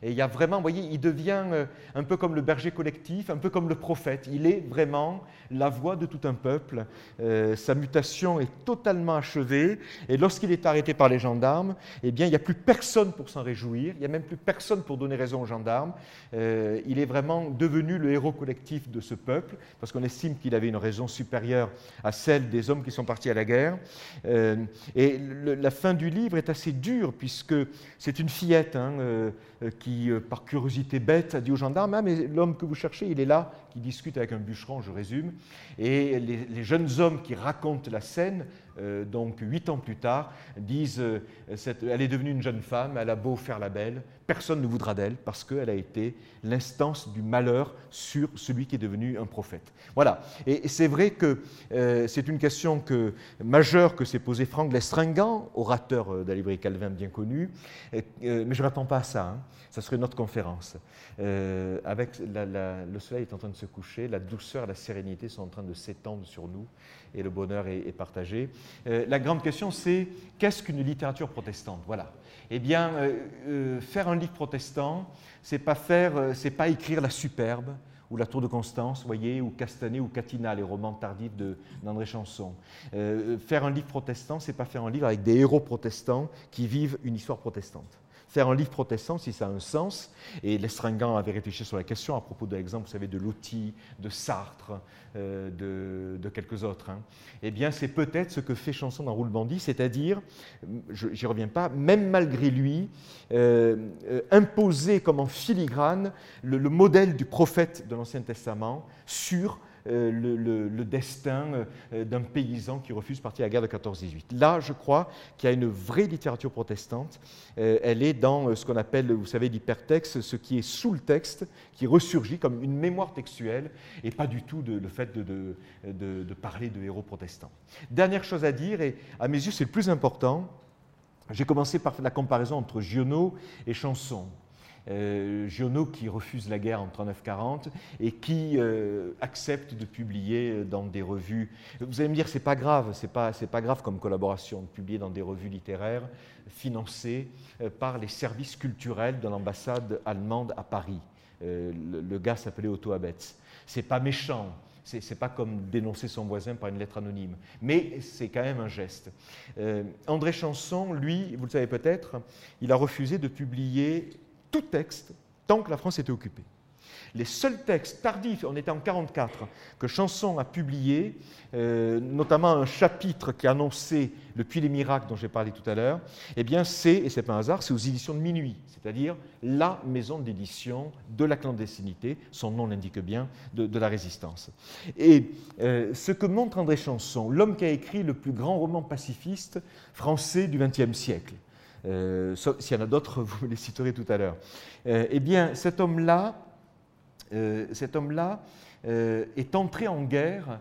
Et il y a vraiment, vous voyez, il devient euh, un peu comme le berger collectif, un peu comme le prophète. Il est vraiment la voix de tout un peuple. Euh, sa mutation est totalement achevée. Et lorsqu'il est arrêté par les gendarmes, eh bien, il n'y a plus personne pour s'en réjouir. Il n'y a même plus personne pour donner raison aux gendarmes. Euh, il est vraiment devenu le héros collectif de ce peuple, parce qu'on estime qu'il avait une raison supérieure à celle des hommes qui sont partis à la guerre. Euh, et le, la fin du livre est assez dure, puisque c'est une fillette hein, euh, qui, euh, par curiosité bête, a dit aux gendarmes « Ah, mais l'homme que vous cherchez, il est là », qui discute avec un bûcheron, je résume. Et les, les jeunes hommes qui racontent la scène, euh, donc huit ans plus tard, disent euh, cette, « Elle est devenue une jeune femme, elle a beau faire la belle, personne ne voudra d'elle, parce qu'elle a été l'instance du malheur sur celui qui est devenu un prophète. » Voilà. Et, et c'est vrai que euh, c'est une question que, majeure que s'est posée Franck L'Estringant, orateur euh, de la librairie Calvin bien connu, et, euh, mais je ne m'attends pas à ça. Hein. Ça serait une autre conférence. Euh, avec la, la, le soleil est en train de se coucher, la douceur, la sérénité sont en train de s'étendre sur nous et le bonheur est, est partagé. Euh, la grande question, c'est qu'est-ce qu'une littérature protestante? Voilà. Eh bien, euh, euh, faire un livre protestant, c'est pas faire, euh, c'est pas écrire La Superbe ou La Tour de Constance, voyez, ou Castanet ou Catinat, les romans tardifs d'André Chanson. Euh, faire un livre protestant, c'est pas faire un livre avec des héros protestants qui vivent une histoire protestante. Faire un livre protestant, si ça a un sens, et L'Estringant avait réfléchi sur la question à propos de l'exemple, vous savez, de Loti, de Sartre, euh, de, de quelques autres, hein. Eh bien, c'est peut-être ce que fait Chanson dans Roule-Bandit, c'est-à-dire, j'y reviens pas, même malgré lui, euh, euh, imposer comme en filigrane le, le modèle du prophète de l'Ancien Testament sur Euh, le, le, le destin euh, d'un paysan qui refuse de partir à la guerre de quatorze dix-huit. Là, je crois qu'il y a une vraie littérature protestante. Euh, elle est dans euh, ce qu'on appelle, vous savez, l'hypertexte, ce qui est sous le texte, qui ressurgit comme une mémoire textuelle, et pas du tout de, le fait de, de, de, de parler de héros protestants. Dernière chose à dire, et à mes yeux c'est le plus important, j'ai commencé par la comparaison entre Giono et Chanson. Euh, Giono qui refuse la guerre en trente-neuf quarante et qui euh, accepte de publier dans des revues. Vous allez me dire, c'est pas grave, c'est pas, c'est pas grave comme collaboration de publier dans des revues littéraires financées euh, par les services culturels de l'ambassade allemande à Paris. Euh, le, le gars s'appelait Otto Abetz. C'est pas méchant. Ce n'est pas comme dénoncer son voisin par une lettre anonyme, mais c'est quand même un geste. Euh, André Chanson, lui, vous le savez peut-être, il a refusé de publier tout texte tant que la France était occupée. Les seuls textes tardifs, on était en quarante-quatre, que Chanson a publiés, euh, notamment un chapitre qui annonçait le Puits des Miracles dont j'ai parlé tout à l'heure, eh bien c'est, et c'est pas un hasard, c'est aux éditions de Minuit, c'est-à-dire la maison d'édition de la clandestinité, son nom l'indique bien, de, de la résistance. Et euh, ce que montre André Chanson, l'homme qui a écrit le plus grand roman pacifiste français du vingtième siècle, Euh, s'il y en a d'autres, vous me les citerez tout à l'heure. Euh, eh bien, cet homme-là, euh, cet homme-là euh, est entré en guerre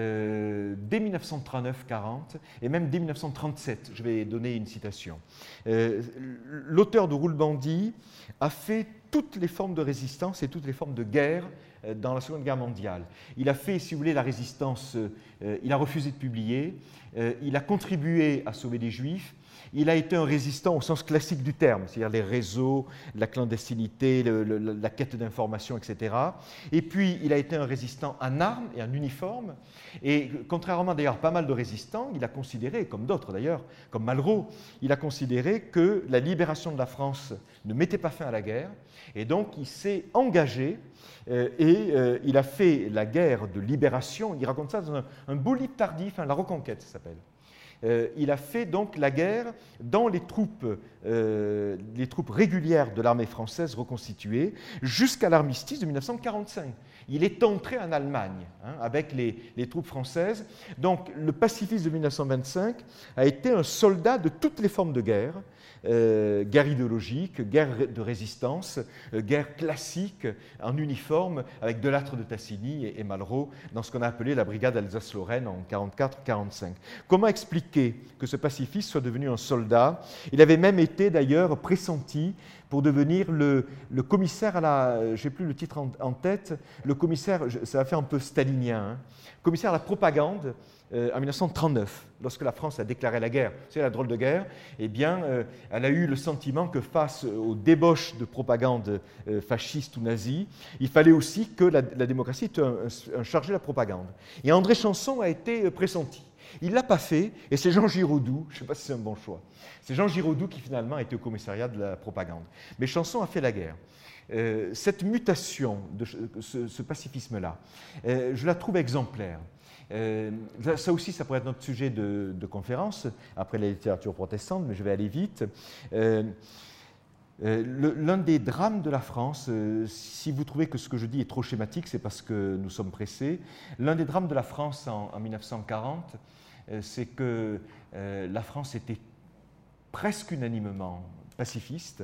euh, dès mille neuf cent trente-neuf quarante et même dès mille neuf cent trente-sept. Je vais donner une citation. Euh, L'auteur de Roule-Bandit a fait toutes les formes de résistance et toutes les formes de guerre dans la Seconde Guerre mondiale. Il a fait, si vous voulez, la résistance, euh, il a refusé de publier, euh, il a contribué à sauver les Juifs. Il a été un résistant au sens classique du terme, c'est-à-dire les réseaux, la clandestinité, le, le, la quête d'information, et cetera. Et puis, il a été un résistant en armes et en uniforme. Et contrairement d'ailleurs à pas mal de résistants, il a considéré, comme d'autres d'ailleurs, comme Malraux, il a considéré que la libération de la France ne mettait pas fin à la guerre. Et donc, il s'est engagé euh, et euh, il a fait la guerre de libération. Il raconte ça dans un, un beau livre tardif, hein, La Reconquête, ça s'appelle. Euh, il a fait donc la guerre dans les troupes, euh, les troupes régulières de l'armée française reconstituée jusqu'à l'armistice de mille neuf cent quarante-cinq. Il est entré en Allemagne hein, avec les, les troupes françaises. Donc le pacifiste de mille neuf cent vingt-cinq a été un soldat de toutes les formes de guerre, euh, guerre idéologique, guerre de résistance, euh, guerre classique en uniforme avec Delattre de Tassigny et, et Malraux dans ce qu'on a appelé la brigade Alsace-Lorraine en quarante-quatre quarante-cinq. Comment expliquer expliqué que ce pacifiste soit devenu un soldat. Il avait même été d'ailleurs pressenti pour devenir le, le commissaire à la, je n'ai plus le titre en, en tête, le commissaire, ça a fait un peu stalinien, hein, commissaire à la propagande euh, en mille neuf cent trente-neuf, lorsque la France a déclaré la guerre, c'est la drôle de guerre, eh bien, euh, elle a eu le sentiment que face aux débauches de propagande euh, fasciste ou nazie, il fallait aussi que la, la démocratie ait un, un, un chargé de la propagande. Et André Chanson a été pressenti. Il ne l'a pas fait, et c'est Jean Giraudoux, je ne sais pas si c'est un bon choix, c'est Jean Giraudoux qui finalement a été au commissariat de la propagande. Mais Chanson a fait la guerre. Euh, cette mutation, de ce, ce pacifisme-là, euh, je la trouve exemplaire. Euh, ça aussi, ça pourrait être notre sujet de, de conférence, après la littérature protestante, mais je vais aller vite. Euh, Euh, L'un des drames de la France, euh, si vous trouvez que ce que je dis est trop schématique, c'est parce que nous sommes pressés. L'un des drames de la France en, en mille neuf cent quarante, euh, c'est que euh, la France était presque unanimement pacifiste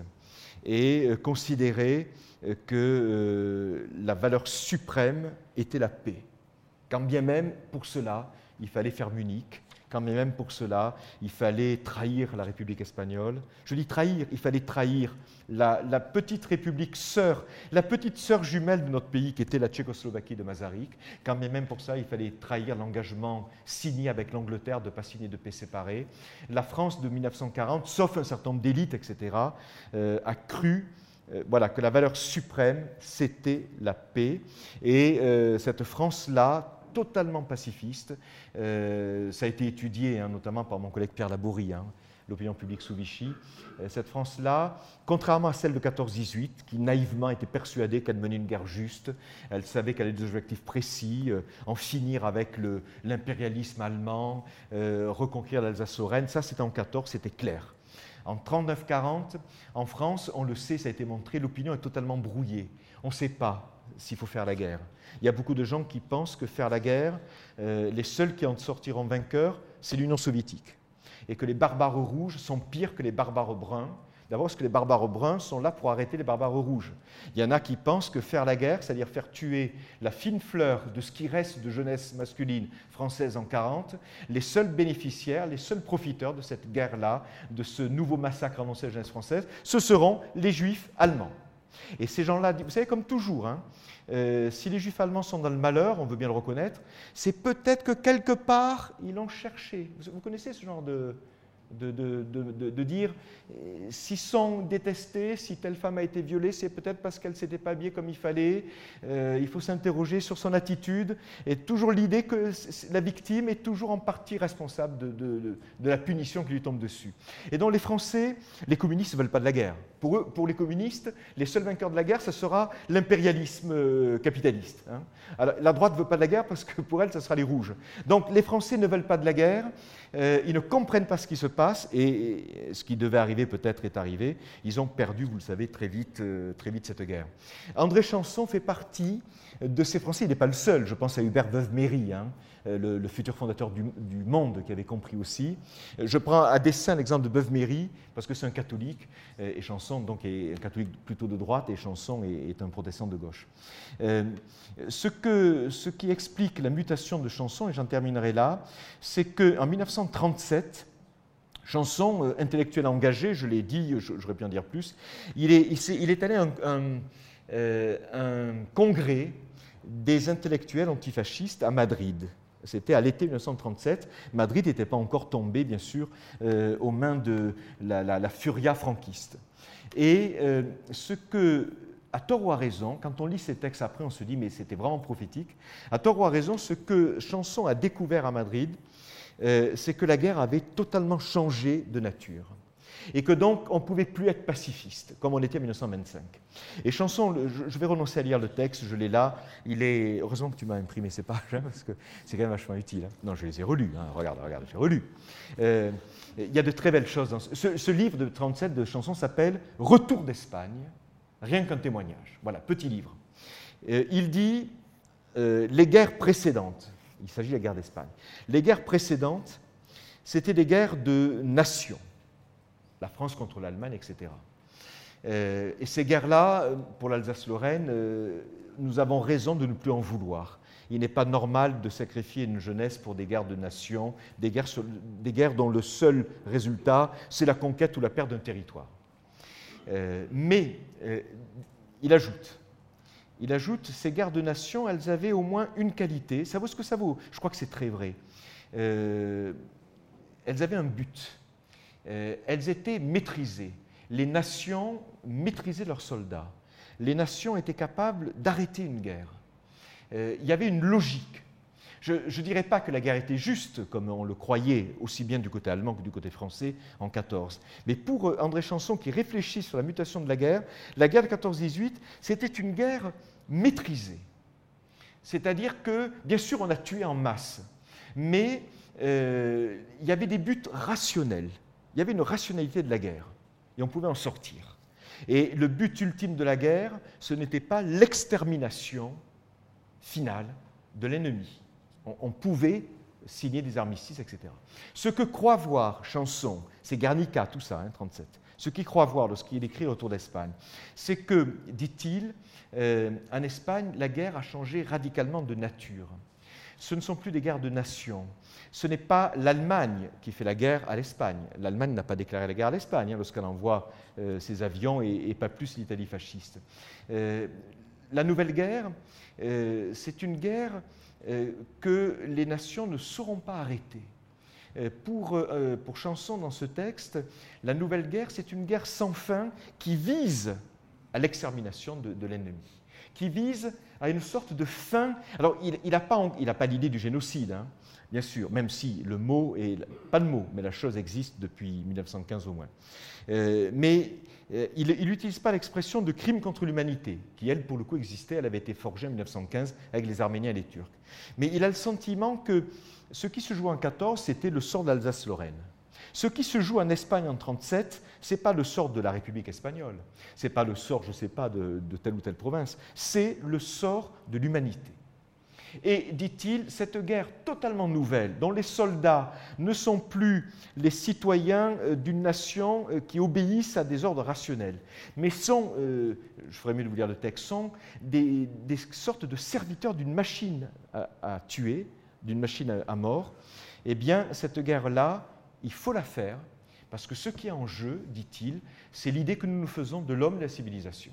et euh, considérait euh, que euh, la valeur suprême était la paix. Quand bien même, pour cela, il fallait faire Munich. Quand même pour cela, il fallait trahir la République espagnole. Je dis trahir, il fallait trahir la, la petite République sœur, la petite sœur jumelle de notre pays qui était la Tchécoslovaquie de Masaryk. Quand même pour ça, il fallait trahir l'engagement signé avec l'Angleterre de ne pas signer de paix séparée. La France de mille neuf cent quarante, sauf un certain nombre d'élites, et cetera, euh, a cru euh, voilà, que la valeur suprême, c'était la paix. Et euh, cette France-là, totalement pacifiste. Euh, ça a été étudié hein, notamment par mon collègue Pierre Labourie, hein, l'opinion publique sous Vichy. Euh, cette France-là, contrairement à celle de quatorze dix-huit, qui naïvement était persuadée qu'elle menait une guerre juste, elle savait qu'elle avait des objectifs précis, euh, en finir avec l'impérialisme allemand, euh, reconquérir l'Alsace-Lorraine, ça c'était en quatorze, c'était clair. En trente-neuf quarante, en France, on le sait, ça a été montré, l'opinion est totalement brouillée. On ne sait pas s'il faut faire la guerre. Il y a beaucoup de gens qui pensent que faire la guerre, euh, les seuls qui en sortiront vainqueurs, c'est l'Union soviétique. Et que les barbares rouges sont pires que les barbares bruns. D'abord parce que les barbares bruns sont là pour arrêter les barbares rouges. Il y en a qui pensent que faire la guerre, c'est-à-dire faire tuer la fine fleur de ce qui reste de jeunesse masculine française en quarante, les seuls bénéficiaires, les seuls profiteurs de cette guerre-là, de ce nouveau massacre annoncé à la jeunesse française, ce seront les juifs allemands. Et ces gens-là, vous savez, comme toujours, hein, euh, si les juifs allemands sont dans le malheur, on veut bien le reconnaître, c'est peut-être que quelque part, ils l'ont cherché. Vous, vous connaissez ce genre de, de, de, de, de, de dire, euh, s'ils sont détestés, si telle femme a été violée, c'est peut-être parce qu'elle ne s'était pas habillée comme il fallait. Euh, il faut s'interroger sur son attitude. Et toujours l'idée que la victime est toujours en partie responsable de, de, de, de la punition qui lui tombe dessus. Et donc les Français, les communistes ne veulent pas de la guerre. Pour eux, pour les communistes, les seuls vainqueurs de la guerre, ce sera l'impérialisme euh, capitaliste. Hein. Alors, la droite ne veut pas de la guerre parce que pour elle, ce sera les rouges. Donc les Français ne veulent pas de la guerre, euh, ils ne comprennent pas ce qui se passe et, et ce qui devait arriver peut-être est arrivé. Ils ont perdu, vous le savez, très vite, euh, très vite cette guerre. André Chanson fait partie de ces Français, il n'est pas le seul. Je pense à Hubert Veuve-Méry, hein, le, le futur fondateur du, du Monde, qui avait compris aussi. Je prends à dessein l'exemple de Veuve-Méry parce que c'est un catholique et Chanson donc est un catholique plutôt de droite et Chanson est, est un protestant de gauche. Euh, ce, que, ce qui explique la mutation de Chanson, et j'en terminerai là, c'est qu'en mille neuf cent trente-sept, Chanson, euh, intellectuel engagé, je l'ai dit, j'aurais pu en dire plus, il est, il est, il est allé à un, un, euh, un congrès des intellectuels antifascistes à Madrid. C'était à l'été mille neuf cent trente-sept. Madrid n'était pas encore tombé, bien sûr, euh, aux mains de la, la, la furia franquiste. Et euh, ce que, à tort ou à raison, quand on lit ces textes après, on se dit, mais c'était vraiment prophétique. À tort ou à raison, ce que Chanson a découvert à Madrid, euh, c'est que la guerre avait totalement changé de nature. Et que donc, on ne pouvait plus être pacifiste, comme on était en mille neuf cent vingt-cinq. Et Chanson, je vais renoncer à lire le texte, je l'ai là. Il est, heureusement que tu m'as imprimé ces pages, hein, parce que c'est quand même vachement utile. Hein. Non, je les ai relus, hein. regarde, regarde, j'ai relu. Euh, il y a de très belles choses dans ce, ce, ce livre de trente-sept de Chanson s'appelle « Retour d'Espagne », rien qu'un témoignage. Voilà, petit livre. Euh, il dit euh, « Les guerres précédentes », il s'agit de la guerre d'Espagne, « Les guerres précédentes, c'était des guerres de nations. » La France contre l'Allemagne, et cetera. Euh, et ces guerres-là, pour l'Alsace-Lorraine, euh, nous avons raison de ne plus en vouloir. Il n'est pas normal de sacrifier une jeunesse pour des guerres de nation, des guerres, des guerres dont le seul résultat, c'est la conquête ou la perte d'un territoire. Euh, mais euh, il ajoute, il ajoute, ces guerres de nation, elles avaient au moins une qualité. Ça vaut ce que ça vaut. Je crois que c'est très vrai. Euh, elles avaient un but. Euh, elles étaient maîtrisées. Les nations maîtrisaient leurs soldats. Les nations étaient capables d'arrêter une guerre. Euh, il y avait une logique. Je ne dirais pas que la guerre était juste, comme on le croyait, aussi bien du côté allemand que du côté français en quatorze. Mais pour euh, André Chanson, qui réfléchit sur la mutation de la guerre, la guerre de quatorze dix-huit, c'était une guerre maîtrisée. C'est-à-dire que, bien sûr, on a tué en masse, mais euh, il y avait des buts rationnels. Il y avait une rationalité de la guerre, et on pouvait en sortir. Et le but ultime de la guerre, ce n'était pas l'extermination finale de l'ennemi. On, on pouvait signer des armistices, et cetera. Ce que croit voir Chanson, c'est Guernica, tout ça, hein, trente-sept. Ce qu'il croit voir lorsqu'il écrit Retour d'Espagne, c'est que, dit-il, euh, en Espagne, la guerre a changé radicalement de nature. Ce ne sont plus des guerres de nation. Ce n'est pas l'Allemagne qui fait la guerre à l'Espagne. L'Allemagne n'a pas déclaré la guerre à l'Espagne hein, lorsqu'elle envoie euh, ses avions et, et pas plus l'Italie fasciste. Euh, la nouvelle guerre, euh, c'est une guerre euh, que les nations ne sauront pas arrêter. Euh, pour, euh, pour Chanson, dans ce texte, la nouvelle guerre, c'est une guerre sans fin qui vise à l'extermination de, de l'ennemi, qui vise à une sorte de fin. Alors, il n'a pas, pas l'idée du génocide, hein, bien sûr, même si le mot est, pas le mot, mais la chose existe depuis mille neuf cent quinze au moins. Euh, mais euh, il n'utilise pas l'expression de crime contre l'humanité, qui, elle, pour le coup, existait, elle avait été forgée en mille neuf cent quinze avec les Arméniens et les Turcs. Mais il a le sentiment que ce qui se joue en quatorze, c'était le sort d'Alsace-Lorraine. Ce qui se joue en Espagne en trente-sept, ce n'est pas le sort de la République espagnole, ce n'est pas le sort, je ne sais pas, de, de telle ou telle province, c'est le sort de l'humanité. Et, dit-il, cette guerre totalement nouvelle, dont les soldats ne sont plus les citoyens d'une nation qui obéissent à des ordres rationnels, mais sont, euh, je ferais mieux de vous lire le texte, sont des, des sortes de serviteurs d'une machine à, à tuer, d'une machine à, à mort, eh bien, cette guerre-là, il faut la faire, parce que ce qui est en jeu, dit-il, c'est l'idée que nous nous faisons de l'homme et de la civilisation.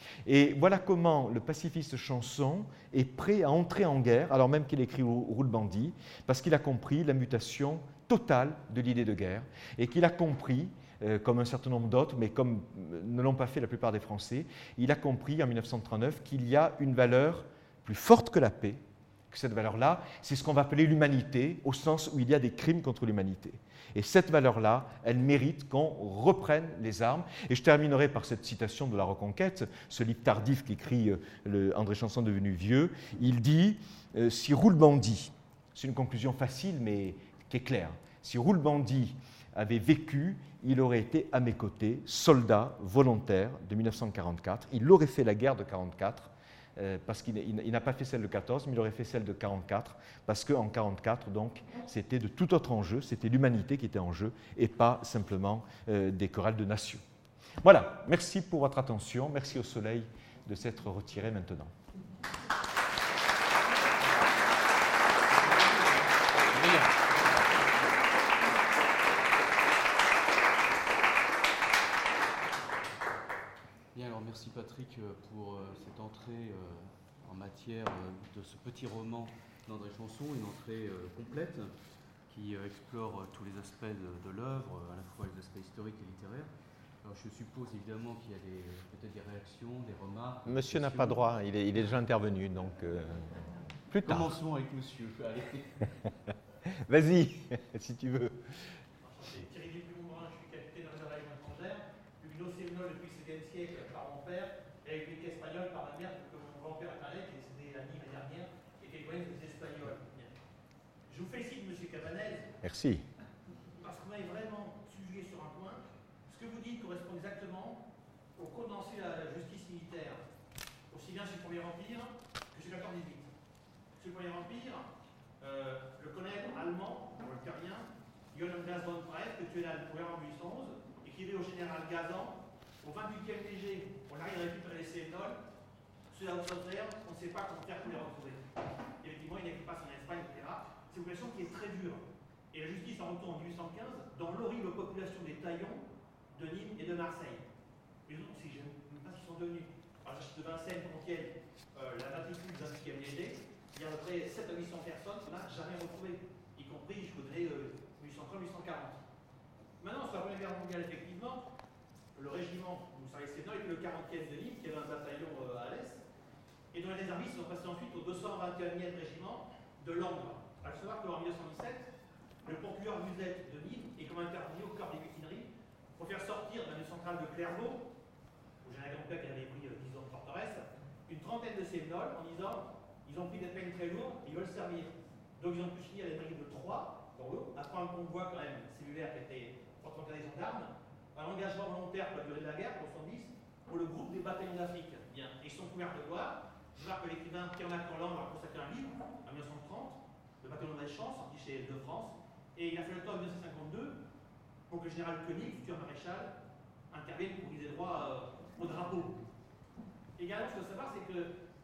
Et voilà comment le pacifiste Chanson est prêt à entrer en guerre, alors même qu'il écrit Roule Bandit, parce qu'il a compris la mutation totale de l'idée de guerre, et qu'il a compris, euh, comme un certain nombre d'autres, mais comme ne l'ont pas fait la plupart des Français, il a compris en mille neuf cent trente-neuf qu'il y a une valeur plus forte que la paix, que cette valeur-là, c'est ce qu'on va appeler l'humanité, au sens où il y a des crimes contre l'humanité. Et cette valeur-là, elle mérite qu'on reprenne les armes. Et je terminerai par cette citation de La Reconquête, ce livre tardif qu'écrit euh, André Chanson devenu vieux. Il dit euh, « Si Roule Bandit », c'est une conclusion facile mais qui est claire, « si Roule Bandit avait vécu, il aurait été à mes côtés, soldat volontaire de mille neuf cent quarante-quatre. Il aurait fait la guerre de quarante-quatre. Euh, parce qu'il n'a pas fait celle de quatorze, mais il aurait fait celle de quarante-quatre, parce qu'en quarante-quatre, donc, c'était de tout autre enjeu, c'était l'humanité qui était en jeu, et pas simplement euh, des querelles de nations. Voilà, merci pour votre attention, merci au soleil de s'être retiré maintenant. Bien, alors merci Patrick pour euh, cette entrée euh, en matière euh, de ce petit roman d'André Chanson, une entrée euh, complète qui euh, explore euh, tous les aspects de, de l'œuvre, à la fois les aspects historiques et littéraires. Alors je suppose évidemment qu'il y a des, peut-être des réactions, des remarques. Monsieur n'a pas droit, il est, il est déjà intervenu, donc euh, plus tard. Commençons avec monsieur. Allez. Vas-y, si tu veux. Thierry Dupont-Morin, je suis capitaine de la Légion étrangère, Huguenot Sévenol depuis le septième siècle par mon père, République espagnole par ma mère, que mon grand-père est qui est décédé l'année dernière, qui était loin des Espagnols. Je vous félicite, M. Cabanel. Merci. Parce qu'on est vraiment sujet sur un point. Ce que vous dites correspond exactement au condensé à la justice militaire, aussi bien chez le Premier Empire que chez quatorze dix-huit. Chez le Premier Empire, euh, le colonel allemand, voltairien, Johann Glas von Press, que tu es là le gouvernement en mille huit cent onze, écrivait au général Gazan, au vingt-huitième T G, on arrive à récupérer les Sévenols, ceux-là on ne sait pas comment faire pour les retrouver. Et qu'effectivement, il n'est qui passe en Espagne, et cetera. C'est une population qui est très dure. Et la justice en retourne en mille huit cent quinze dans l'horrible population des Taillons de Nîmes et de Marseille. Les autres, je ne sais même pas ce qu'ils sont devenus. Alors, j'achète de Vincennes, Compiègne, euh, la matricule d'un qui a aidé. Il y a à peu près sept à huit cents personnes qu'on n'a jamais retrouvées, y compris, je connais, euh, mille huit cent trente, mille huit cent quarante. Maintenant, sur la Première Guerre mondiale, effectivement, le régiment, vous savez, c'est était le quarantième de Nîmes, qui avait un bataillon euh, à l'est, et dont les réservistes sont passés ensuite au deux cent vingt et unième régiment de Langres. Il faut savoir qu'en mille neuf cent dix-sept, le procureur Musette de Nîmes est comme intervenu au corps des mutineries pour faire sortir de la centrale de Clairvaux, où j'ai un grand-père qui avait pris euh, dix ans de forteresse, une trentaine de Sévenols en disant ils ont pris des peines très lourdes, ils veulent servir. Donc ils ont pu signer les mairies de Troyes, dans l'eau, après un convoi quand même cellulaire qui était fortement des gendarmes, un engagement volontaire pour la durée de la guerre, pour soixante-dix, pour le groupe des bataillons d'Afrique. Bien, ils sont couverts de gloire. Je vois que l'écrivain Pierre-Marc Rolland a consacré un livre en mille neuf cent trente, le bataillon de Malchance, sorti chez De France, et il a fait le temps en mille neuf cent cinquante-deux pour que le général Koenig, futur maréchal, intervienne pour qu'ils aient droit euh, au drapeau. Également, ce qu'il faut savoir, c'est que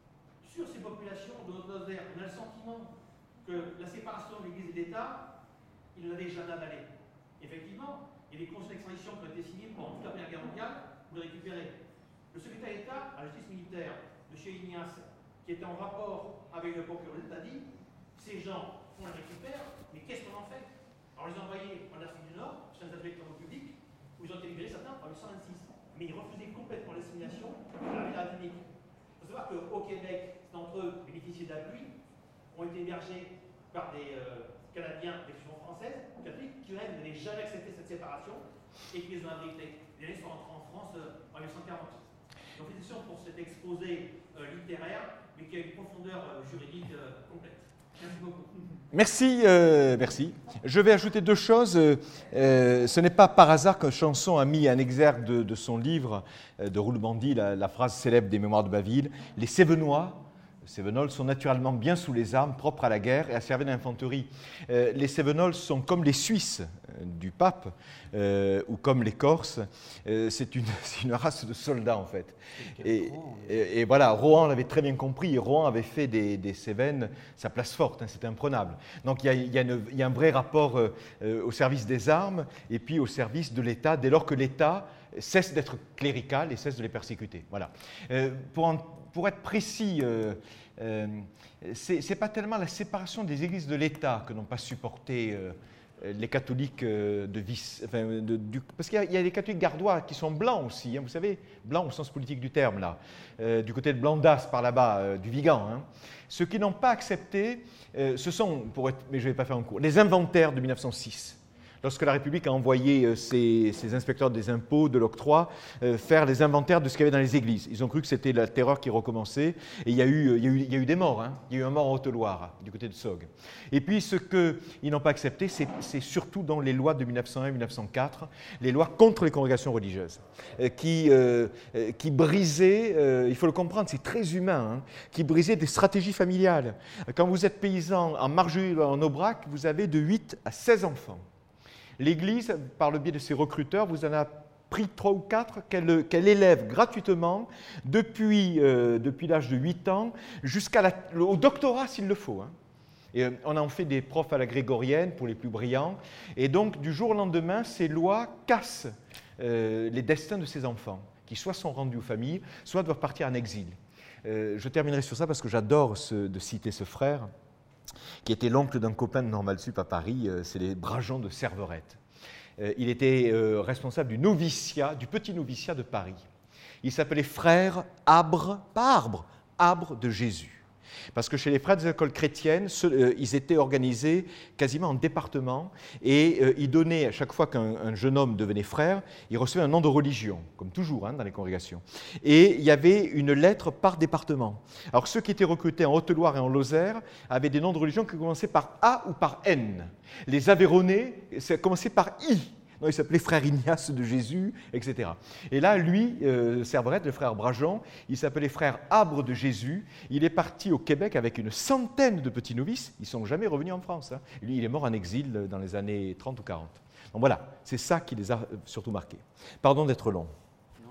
sur ces populations de notre Lozère, on a le sentiment que la séparation de l'Église et de l'État, ils ne l'avaient jamais avalée. Effectivement, il y a des conventions d'extradition qui ont été signées pendant toute la Première Guerre mondiale pour les récupérer. Le secrétaire d'État à la justice militaire, M. Ignace, qui était en rapport avec le procureur d'État, dit ces gens, on les récupère, mais qu'est-ce qu'on en fait? Alors, on les a envoyés en Afrique du Nord, chez un atelier de travaux publics, où ils ont été libérés certains en mille neuf cent vingt-six. Mais ils refusaient complètement l'assimilation à la vie rabbinique. Il faut savoir qu'au Québec, d'entre eux bénéficiaient d'appui, ont été hébergés par des euh, Canadiens d'exclusion française, catholiques, qui eux n'avaient jamais accepté cette séparation et qui les ont abrités. Les années sont rentrés en France euh, en mille neuf cent quarante. Donc, félicitations pour cet exposé euh, littéraire, mais qui a une profondeur euh, juridique euh, complète. Merci beaucoup. Merci, euh, merci. Je vais ajouter deux choses. Euh, ce n'est pas par hasard que Chanson a mis en exergue de, de son livre euh, de Roule-Bandy la, la phrase célèbre des Mémoires de Baville. Les Cévenois, les Cévenols, sont naturellement bien sous les armes, propres à la guerre et à servir d'infanterie. Euh, les Cévenols sont comme les Suisses euh, du pape euh, ou comme les Corses. Euh, c'est une, une race de soldats en fait. Et, et, et voilà, Rohan l'avait très bien compris. Et Rohan avait fait des, des Cévennes sa place forte, hein, c'était imprenable. Donc il y a, il y a, une, il y a un vrai rapport euh, au service des armes et puis au service de l'État, dès lors que l'État cesse d'être clérical et cesse de les persécuter. Voilà. Euh, pour, en, pour être précis, euh, euh, ce n'est pas tellement la séparation des églises de l'État que n'ont pas supporté euh, les catholiques de vice, enfin, de, du, parce qu'il y, y a des catholiques gardois qui sont blancs aussi, hein, vous savez, blancs au sens politique du terme, là, euh, du côté de Blandas par là-bas, euh, du Vigan. Hein. Ceux qui n'ont pas accepté, euh, ce sont, pour être, mais je ne vais pas faire un cours, les inventaires de mille neuf cent six. Lorsque la République a envoyé ses, ses inspecteurs des impôts, de l'octroi, euh, faire les inventaires de ce qu'il y avait dans les églises. Ils ont cru que c'était la terreur qui recommençait, et il y a eu, il y a eu, il y a eu des morts. Hein. Il y a eu un mort en Haute-Loire, du côté de Sogg. Et puis, ce qu'ils n'ont pas accepté, c'est, c'est surtout dans les lois de mille neuf cent un mille neuf cent quatre, les lois contre les congrégations religieuses, euh, qui, euh, qui brisaient, euh, il faut le comprendre, c'est très humain, hein, qui brisaient des stratégies familiales. Quand vous êtes paysan en Marjolin, en Aubrac, vous avez de huit à seize enfants. L'Église, par le biais de ses recruteurs, vous en a pris trois ou quatre qu'elle, qu'elle élève gratuitement depuis, euh, depuis l'âge de huit ans jusqu'au doctorat s'il le faut. Hein. Et euh, on en fait des profs à la grégorienne pour les plus brillants. Et donc, du jour au lendemain, ces lois cassent euh, les destins de ces enfants, qui soit sont rendus aux familles, soit doivent partir en exil. Euh, je terminerai sur ça parce que j'adore ce, de citer ce frère, qui était l'oncle d'un copain de Normal Sup à Paris, euh, c'est les Brageons de Serverette. Euh, il était euh, responsable du noviciat, du petit noviciat de Paris. Il s'appelait Frère Abre, pas Arbre, Abre de Jésus. Parce que chez les frères des écoles chrétiennes, ce, euh, ils étaient organisés quasiment en département et euh, ils donnaient, à chaque fois qu'un un jeune homme devenait frère, il recevait un nom de religion, comme toujours hein, dans les congrégations. Et il y avait une lettre par département. Alors ceux qui étaient recrutés en Haute-Loire et en Lozère avaient des noms de religion qui commençaient par A ou par N. Les Aveyronnais, ça commençait par I. Non, il s'appelait Frère Ignace de Jésus, et cetera. Et là, lui, euh, Serverette, le frère Brageon, il s'appelait Frère Abre de Jésus. Il est parti au Québec avec une centaine de petits novices. Ils ne sont jamais revenus en France. Hein. Lui, il est mort en exil dans les années trente ou quarante. Donc voilà, c'est ça qui les a surtout marqués. Pardon d'être long. Non.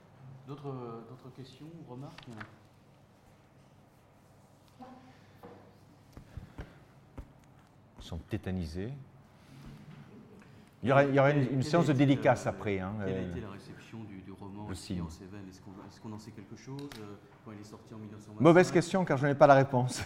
D'autres, d'autres questions ou remarques? sont tétanisés. Il y aura, il y aura une, une séance de dédicace après. Hein, Quelle a euh, été la réception du, du roman le ici signe. en Cévennes? Est-ce qu'on est-ce qu'on en sait quelque chose euh, quand il est sorti en mille neuf cent vingt-cinq? Mauvaise question, car je n'ai pas la réponse.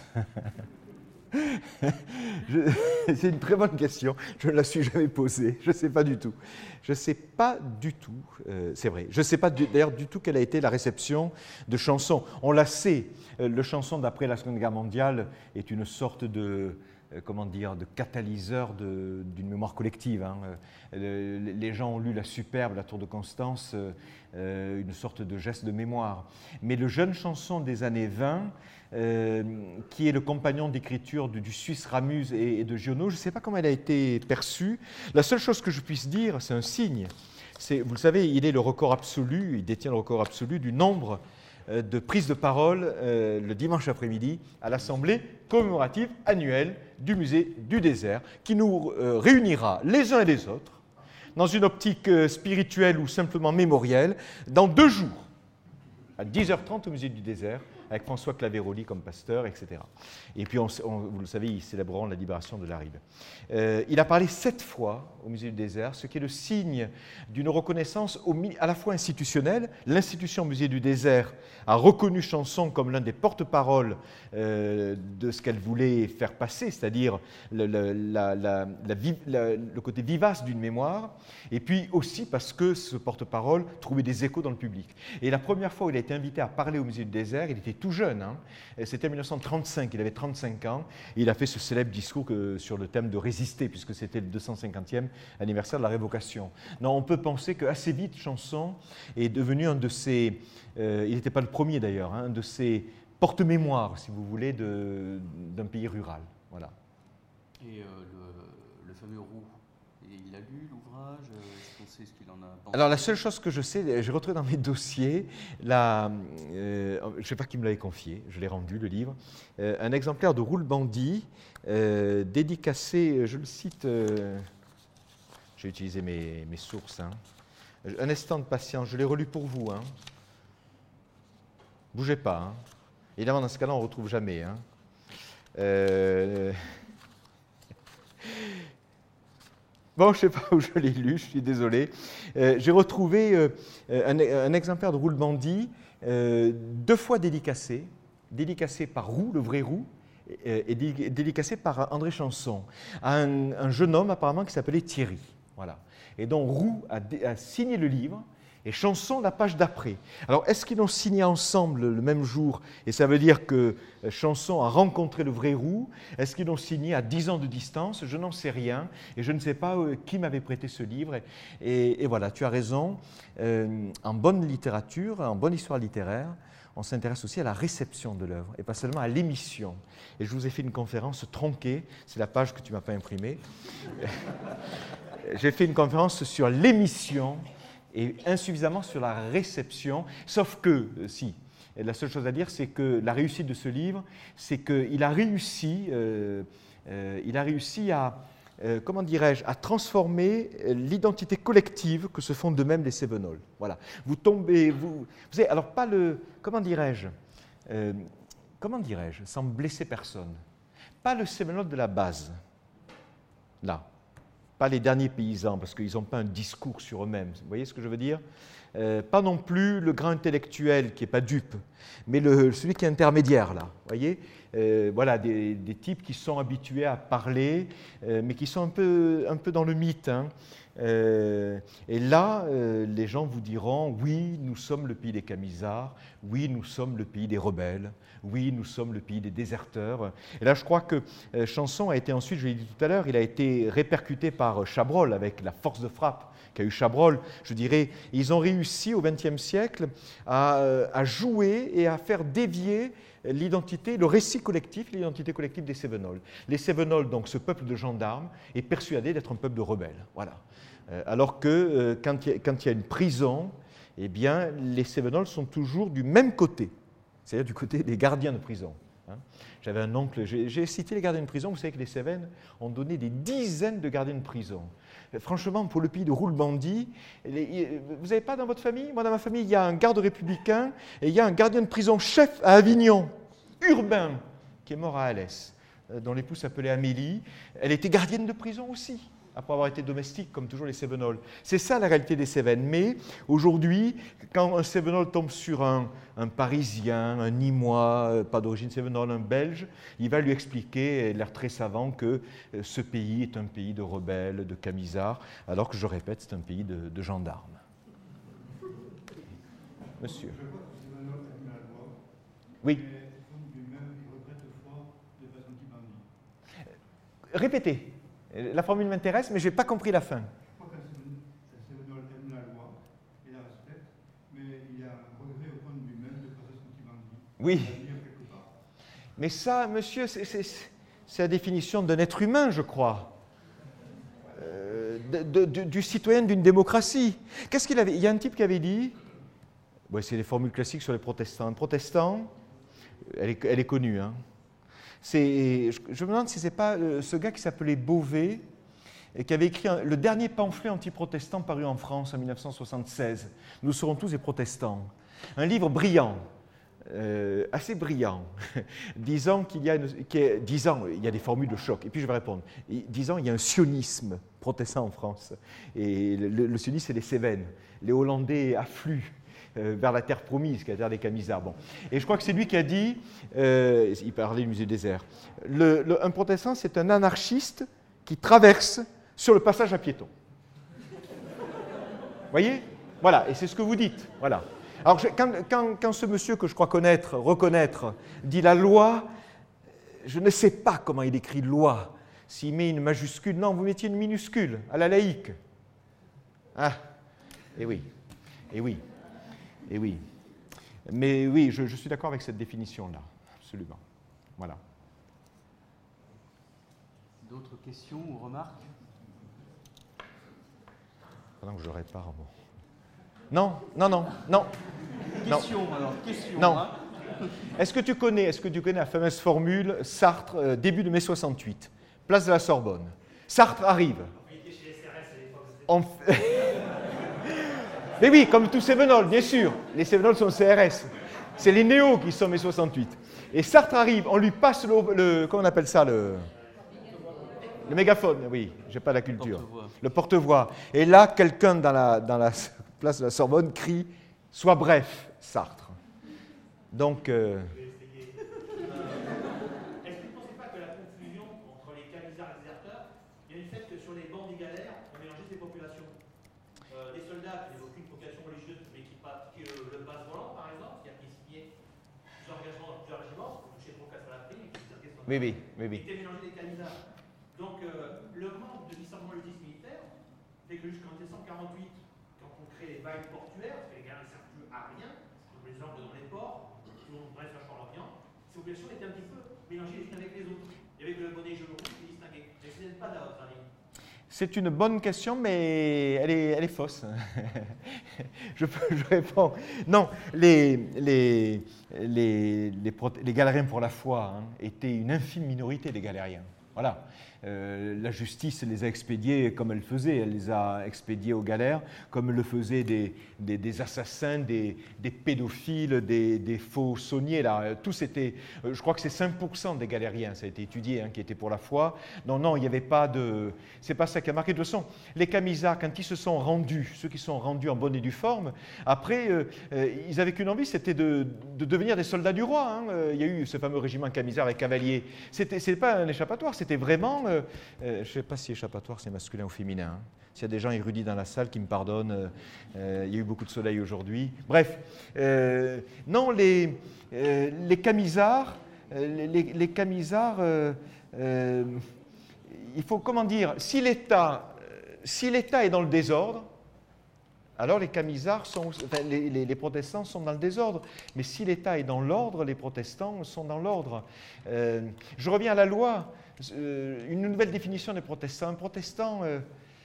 Je- C'est une très bonne question. Je ne la suis jamais posée. Je ne sais pas du tout. Je ne sais pas du tout. euh, c'est vrai. Je ne sais pas du- d'ailleurs du tout quelle a été la réception de chansons. On la sait. euh, le chanson d'après la Seconde Guerre mondiale est une sorte de euh, comment dire, de catalyseur de- d'une mémoire collective. Hein. Euh, le- les gens ont lu La Superbe, La Tour de Constance, euh, euh, une sorte de geste de mémoire. Mais le jeune chanson des années vingt, euh, qui est le compagnon d'écriture du, du Suisse Ramuz et, et de Giono, je ne sais pas comment elle a été perçue. La seule chose que je puisse dire, c'est un signe. C'est, vous le savez, il est le record absolu, il détient le record absolu du nombre euh, de prises de parole euh, le dimanche après-midi à l'Assemblée commémorative annuelle du Musée du Désert, qui nous euh, réunira les uns et les autres dans une optique euh, spirituelle ou simplement mémorielle, dans deux jours, à dix heures trente au Musée du Désert, avec François Claveroli comme pasteur, et cetera. Et puis, on, on, vous le savez, ils célébreront la libération de la Rive. Euh, il a parlé sept fois au Musée du Désert, ce qui est le signe d'une reconnaissance au, à la fois institutionnelle. L'institution Musée du Désert a reconnu Chanson comme l'un des porte-paroles euh, de ce qu'elle voulait faire passer, c'est-à-dire le, le, la, la, la, la, le côté vivace d'une mémoire, et puis aussi parce que ce porte-parole trouvait des échos dans le public. Et la première fois où il a été invité à parler au Musée du Désert, il était tout jeune, hein. C'était en mille neuf cent trente-cinq, il avait trente-cinq ans, et il a fait ce célèbre discours que, sur le thème de résister, puisque c'était le deux cent cinquantième anniversaire de la Révocation. Non, on peut penser qu'assez vite, Chanson est devenu un de ces, euh, il n'était pas le premier d'ailleurs, hein, un de ces porte-mémoire, si vous voulez, de, d'un pays rural. Voilà. Et euh, le, le fameux Roux, il a lu l'ouvrage? Est-ce qu'on sait ce qu'il en a pensé? Alors la seule chose que je sais, j'ai retrouvé dans mes dossiers, la, euh, je ne sais pas qui me l'avait confié, je l'ai rendu le livre, euh, un exemplaire de Roux le bandit, euh, dédicacé, je le cite, euh, j'ai utilisé mes, mes sources, hein. Un instant de patience, je l'ai relu pour vous. Hein. Bougez pas. Hein. Évidemment, dans ce cas-là, on ne retrouve jamais. Hein. Euh... Bon, je ne sais pas où je l'ai lu, je suis désolé. Euh, j'ai retrouvé euh, un, un exemplaire de Roux le bandit, euh, deux fois dédicacé, dédicacé par Roux, le vrai Roux, et, et dédicacé par André Chanson, à un, un jeune homme apparemment qui s'appelait Thierry. Voilà. Et donc Roux a, a signé le livre, et Chanson la page d'après. Alors, est-ce qu'ils l'ont signé ensemble le même jour? Et ça veut dire que Chanson a rencontré le vrai Roux. Est-ce qu'ils l'ont signé à dix ans de distance? Je n'en sais rien. Et je ne sais pas qui m'avait prêté ce livre. Et, et voilà, tu as raison. Euh, en bonne littérature, en bonne histoire littéraire, on s'intéresse aussi à la réception de l'œuvre, et pas seulement à l'émission. Et je vous ai fait une conférence tronquée. C'est la page que tu ne m'as pas imprimée. J'ai fait une conférence sur l'émission et insuffisamment sur la réception, sauf que, euh, si, la seule chose à dire, c'est que la réussite de ce livre, c'est qu'il a réussi, euh, euh, il a réussi à, euh, comment dirais-je, à transformer l'identité collective que se font d'eux-mêmes les Cévenols. Voilà. Vous tombez, vous, vous savez, alors pas le, comment dirais-je, euh, comment dirais-je, sans blesser personne, pas le Cévenol de la base, là. Pas les derniers paysans, parce qu'ils n'ont pas un discours sur eux-mêmes. Vous voyez ce que je veux dire? euh, Pas non plus le grand intellectuel qui n'est pas dupe, mais le, celui qui est intermédiaire, là. Vous voyez? euh, Voilà, des, des types qui sont habitués à parler, euh, mais qui sont un peu, un peu dans le mythe. Hein. Euh, et là, euh, les gens vous diront, oui, nous sommes le pays des Camisards, oui, nous sommes le pays des rebelles, oui, nous sommes le pays des déserteurs. Et là, je crois que euh, Chanson a été ensuite, je l'ai dit tout à l'heure, il a été répercuté par Chabrol avec la force de frappe qu'a eu Chabrol. Je dirais, ils ont réussi au vingtième siècle à, à jouer et à faire dévier l'identité, le récit collectif, l'identité collective des Cévenols. Les Cévenols, donc ce peuple de gendarmes, est persuadé d'être un peuple de rebelles. Voilà. Euh, alors que euh, quand, il y a, quand il y a une prison, eh bien, les Cévenols sont toujours du même côté, c'est-à-dire du côté des gardiens de prison. Hein. J'avais un oncle, j'ai, j'ai cité les gardiens de prison, vous savez que les Cévennes ont donné des dizaines de gardiens de prison. Franchement, pour le pays de Roux le bandit, les, vous n'avez pas dans votre famille? Moi, dans ma famille, il y a un garde républicain et il y a un gardien de prison chef à Avignon, Urbain, qui est mort à Alès. dont l'épouse s'appelait Amélie. Elle était gardienne de prison aussi, après avoir été domestique, comme toujours les Cévenols. C'est ça la réalité des Cévennes. Mais aujourd'hui, quand un Cévenol tombe sur un, un Parisien, un Nîmois, pas d'origine cévenole, un Belge, il va lui expliquer, l'air très savant, que ce pays est un pays de rebelles, de camisards, alors que, je répète, c'est un pays de, de gendarmes. Monsieur. Je vois que le Cévenol aime la loi. Oui. Mais lui-même, il regrette fort de façon qui bandit. Répétez. La formule m'intéresse, mais je n'ai pas compris la fin. Je crois qu'un Cévenol aime la loi, il la respecte, mais il a un regret au fond de lui-même de façon qui bandit. Oui. Il va dire quelque part. Mais ça, monsieur, c'est la définition d'un être humain, je crois. Euh, de, de, du citoyen d'une démocratie. Qu'est-ce qu'il avait? Il y a un type qui avait dit, ouais, c'est les formules classiques sur les protestants. Un protestant, elle est, elle est connue, hein. Je, je me demande si ce n'est pas euh, ce gars qui s'appelait Beauvais et qui avait écrit un, le dernier pamphlet anti-protestant paru en France en mille neuf cent soixante-seize. Nous serons tous des protestants. Un livre brillant, euh, assez brillant, disant qu'il y a, une, qui est, disant, il y a des formules de choc. Et puis je vais répondre. Et, disant il y a un sionisme protestant en France. Et le, le, le sionisme, c'est les Cévennes. Les Hollandais affluent vers la terre promise, qui est la terre des Camisards. Bon. Et je crois que c'est lui qui a dit, euh, il parlait du musée désert, le, le, un protestant, c'est un anarchiste qui traverse sur le passage à piétons. Vous voyez? Voilà, et c'est ce que vous dites. Voilà. Alors, je, quand, quand, quand ce monsieur que je crois connaître, reconnaître, dit la loi, je ne sais pas comment il écrit loi. S'il met une majuscule, non, vous mettiez une minuscule, à la laïque. Ah, et oui, et oui. Et oui. Mais oui, je, je suis d'accord avec cette définition-là, absolument. Voilà. D'autres questions ou remarques? Pendant que je répare mon... Non, non, non, non. Question, non. alors, question. Non. Hein. Est-ce que tu connais, est-ce que tu connais la fameuse formule Sartre, euh, début de mai soixante-huit, place de la Sorbonne? Sartre arrive. On... Mais oui, comme tous Cévenols, bien sûr. Les Cévenols sont C R S. C'est les néos qui sont mai soixante-huit. Et Sartre arrive, on lui passe le, le comment on appelle ça, le, le mégaphone, oui, j'ai pas la culture. Porte-voix. Le porte-voix. Et là, quelqu'un dans la, dans la place de la Sorbonne crie « Sois bref, Sartre ». Donc... Euh, Est-ce que vous ne pensez pas que la confusion entre les camisards et les déserteurs vient du fait que sur les bancs des galères, on mélangeait ces populations? euh, Les soldats qui n'avaient aucune vocation religieuse, mais qui, qui euh, le basse volant, par exemple, qui a signé plusieurs engagements dans plusieurs régiments, pour toucher trop à la prime, et qui s'étaient son oui, oui, oui, oui. étaient mélangés des camisards. Donc euh, le manque de discernement logistique militaire fait que jusqu'en mille neuf cent quarante-huit, quand on crée les bails portuaires, parce que les galères ne servent plus à rien, on les angles dans les ports, bref, vachement l'Orient, ces populations étaient un petit peu mélangées les unes avec les autres. Il y avait que le bonnet jaune rouge qui distinguait. Mais ce n'est pas de la haute famille. C'est une bonne question, mais elle est, elle est fausse. je, je réponds. Non, les, les, les, les, les galériens pour la foi hein, étaient une infime minorité des galériens. Voilà. Euh, la justice les a expédiés comme elle faisait. Elle les a expédiés aux galères comme le faisaient des, des, des assassins, des, des pédophiles, des, des faux sauniers. Là. Tous étaient, euh, je crois que c'est cinq pour cent des galériens, ça a été étudié, hein, qui étaient pour la foi. Non, non, il n'y avait pas de... C'est pas ça qui a marqué. De toute façon, les camisards, quand ils se sont rendus, ceux qui sont rendus en bonne et due forme, après, euh, euh, ils n'avaient qu'une envie, c'était de, de devenir des soldats du roi. Hein. Euh, il y a eu ce fameux régiment camisard avec cavaliers. C'était, c'est pas un échappatoire, c'était vraiment... Euh, Euh, je ne sais pas si échappatoire c'est masculin ou féminin. Hein. S'il y a des gens érudits dans la salle qui me pardonnent, euh, euh, il y a eu beaucoup de soleil aujourd'hui. Bref, euh, non, les, euh, les camisards, euh, les, les camisards euh, euh, il faut, comment dire, si l'État, si l'État est dans le désordre, alors les camisards sont, enfin, les, les, les protestants sont dans le désordre. Mais si l'État est dans l'ordre, les protestants sont dans l'ordre. Euh, je reviens à la loi. Euh, une nouvelle définition des protestants. Un protestant, euh,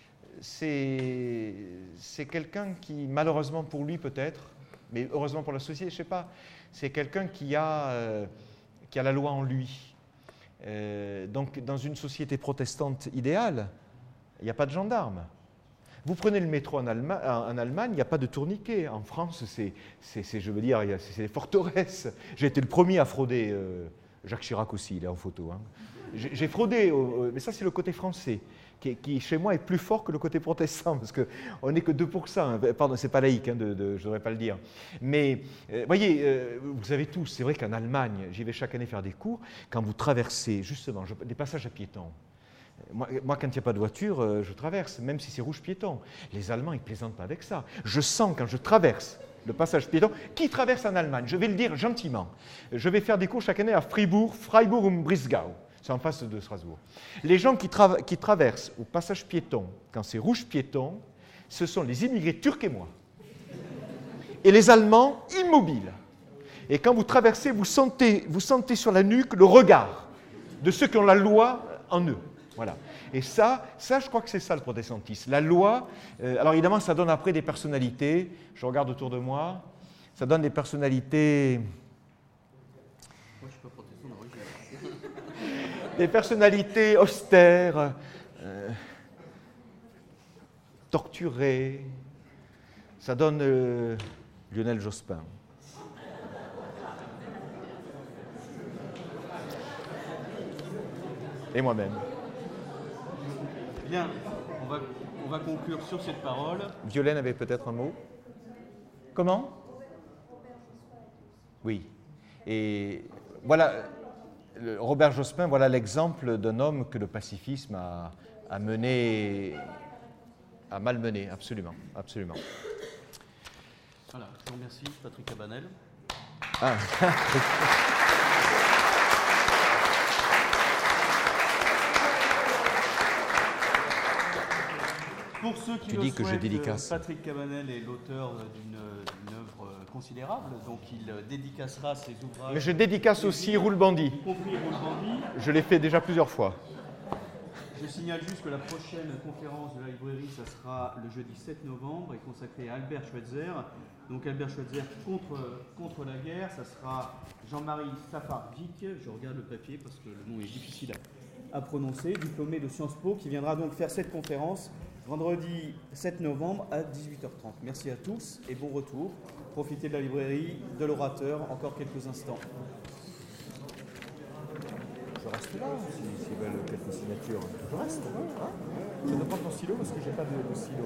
c'est, c'est quelqu'un qui, malheureusement pour lui peut-être, mais heureusement pour la société, je ne sais pas, c'est quelqu'un qui a, euh, qui a la loi en lui. Euh, donc dans une société protestante idéale, il n'y a pas de gendarmes. Vous prenez le métro en, Allemagne, en Allemagne, il n'y a pas de tourniquet. En France, c'est, c'est, c'est je veux dire, c'est des forteresses. J'ai été le premier à frauder. Euh, Jacques Chirac aussi, il est en photo. Hein. J'ai j'ai fraudé, au- mais ça c'est le côté français, qui, qui, chez moi est plus fort que le côté protestant, parce qu'on n'est que deux pour cent. Hein. Pardon, c'est pas laïque, hein, de, de, je ne devrais pas le dire. Mais euh, voyez, euh, vous savez tous, c'est vrai qu'en Allemagne, j'y vais chaque année faire des cours, quand vous traversez justement je, des passages à piétons. Moi, moi, quand il n'y a pas de voiture, euh, je traverse, même si c'est rouge piéton. Les Allemands, ils ne plaisantent pas avec ça. Je sens quand je traverse le passage piéton, qui traverse en Allemagne, je vais le dire gentiment. Je vais faire des cours chaque année à Fribourg, Freiburg und Brisgau. C'est en face de Strasbourg. Les gens qui, tra qui traversent au passage piéton, quand c'est rouge piéton, ce sont les immigrés turcs et moi. Et les Allemands immobiles. Et quand vous traversez, vous sentez, vous sentez sur la nuque le regard de ceux qui ont la loi en eux. Voilà. Et ça, ça, je crois que c'est ça le protestantisme. La loi, euh, alors évidemment, ça donne après des personnalités. Je regarde autour de moi. Ça donne des personnalités. Moi, je ne suis pas protestant d'origine. Des personnalités austères, euh, torturées. Ça donne euh, Lionel Jospin. Et moi-même. Bien, on va, on va conclure sur cette parole. Violaine avait peut-être un mot. Comment? Oui. Et voilà, Robert Jospin, voilà l'exemple d'un homme que le pacifisme a, a mené, a malmené, absolument, absolument. Voilà, je vous remercie, Patrick Cabanel. Ah. Pour ceux qui Tu le dis que je souhaitent, dédicace. Patrick Cabanel est l'auteur d'une d'une œuvre considérable, donc il dédicacera ses ouvrages. Mais je dédicace aussi Roule Bandit. Y compris Roule Bandit. Je l'ai fait déjà plusieurs fois. Je signale juste que la prochaine conférence de la librairie, ça sera le jeudi sept novembre, et consacrée à Albert Schweitzer. Donc Albert Schweitzer contre, contre la guerre, ça sera Jean-Marie Safardzic, je regarde le papier parce que le nom est difficile à, à prononcer, diplômé de Sciences Po, qui viendra donc faire cette conférence vendredi sept novembre à dix-huit heures trente. Merci à tous et bon retour. Profitez de la librairie, de l'orateur, encore quelques instants. Je reste là, s'ils si, si veulent quelques signatures. Je reste, hein. Je ne prends ton stylo parce que je n'ai pas de, de stylo.